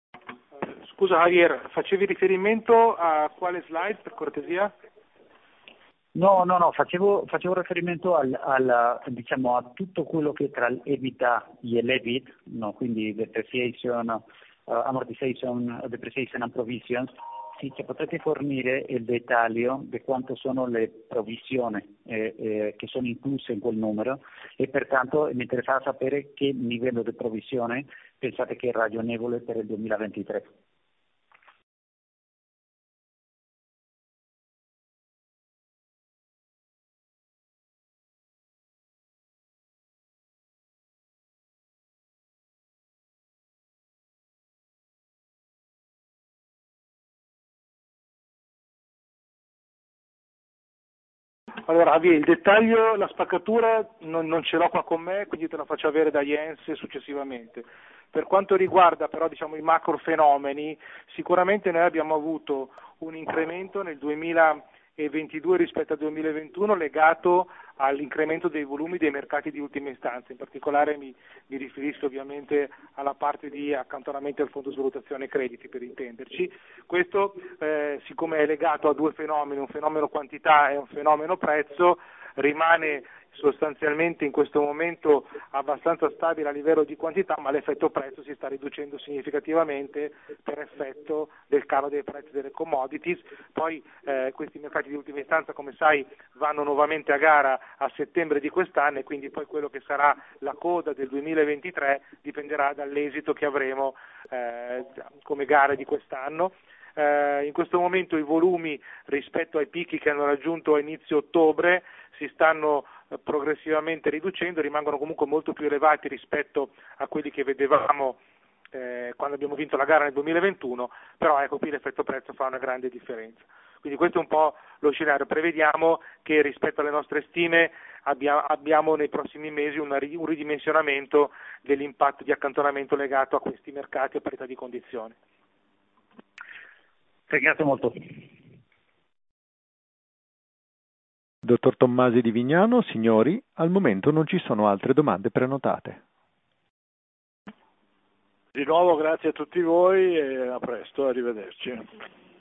Scusa Javier, facevi riferimento a quale slide per cortesia? No, no, no, facevo, facevo riferimento al, al, diciamo, a tutto quello che tra l'EBITA e l'EBIT, no, quindi depreciation, uh, amortization, depreciation and provisions, sì, che potete fornire il dettaglio di quanto sono le provvisioni eh, eh, che sono incluse in quel numero e pertanto mi interessava sapere che livello di provvisione pensate che è ragionevole per il duemilaventitré. Allora, Javier, il dettaglio, la spaccatura non, non ce l'ho qua con me, quindi te la faccio avere da Jens successivamente. Per quanto riguarda però diciamo, i macro fenomeni, sicuramente noi abbiamo avuto un incremento nel duemilaventidue rispetto al duemilaventuno legato all'incremento dei volumi dei mercati di ultima istanza, in particolare mi, mi riferisco ovviamente alla parte di accantonamento del fondo svalutazione crediti per intenderci. Questo eh, siccome è legato a due fenomeni, un fenomeno quantità e un fenomeno prezzo, rimane sostanzialmente in questo momento abbastanza stabile a livello di quantità, ma l'effetto prezzo si sta riducendo significativamente per effetto del calo dei prezzi delle commodities. Poi eh, questi mercati di ultima istanza, come sai, vanno nuovamente a gara a settembre di quest'anno e quindi poi quello che sarà la coda del duemilaventitré dipenderà dall'esito che avremo eh, come gare di quest'anno. Eh, in questo momento i volumi rispetto ai picchi che hanno raggiunto a inizio ottobre si stanno eh, progressivamente riducendo, rimangono comunque molto più elevati rispetto a quelli che vedevamo eh, quando abbiamo vinto la gara nel duemilaventuno, però ecco qui l'effetto prezzo fa una grande differenza. Quindi questo è un po' lo scenario. Prevediamo che rispetto alle nostre stime abbia, abbiamo nei prossimi mesi una, un ridimensionamento dell'impatto di accantonamento legato a questi mercati a parità di condizioni. Grazie molto. Dottor Tommasi di Vignano, signori, al momento non ci sono altre domande prenotate. Di nuovo grazie a tutti voi e a presto, arrivederci.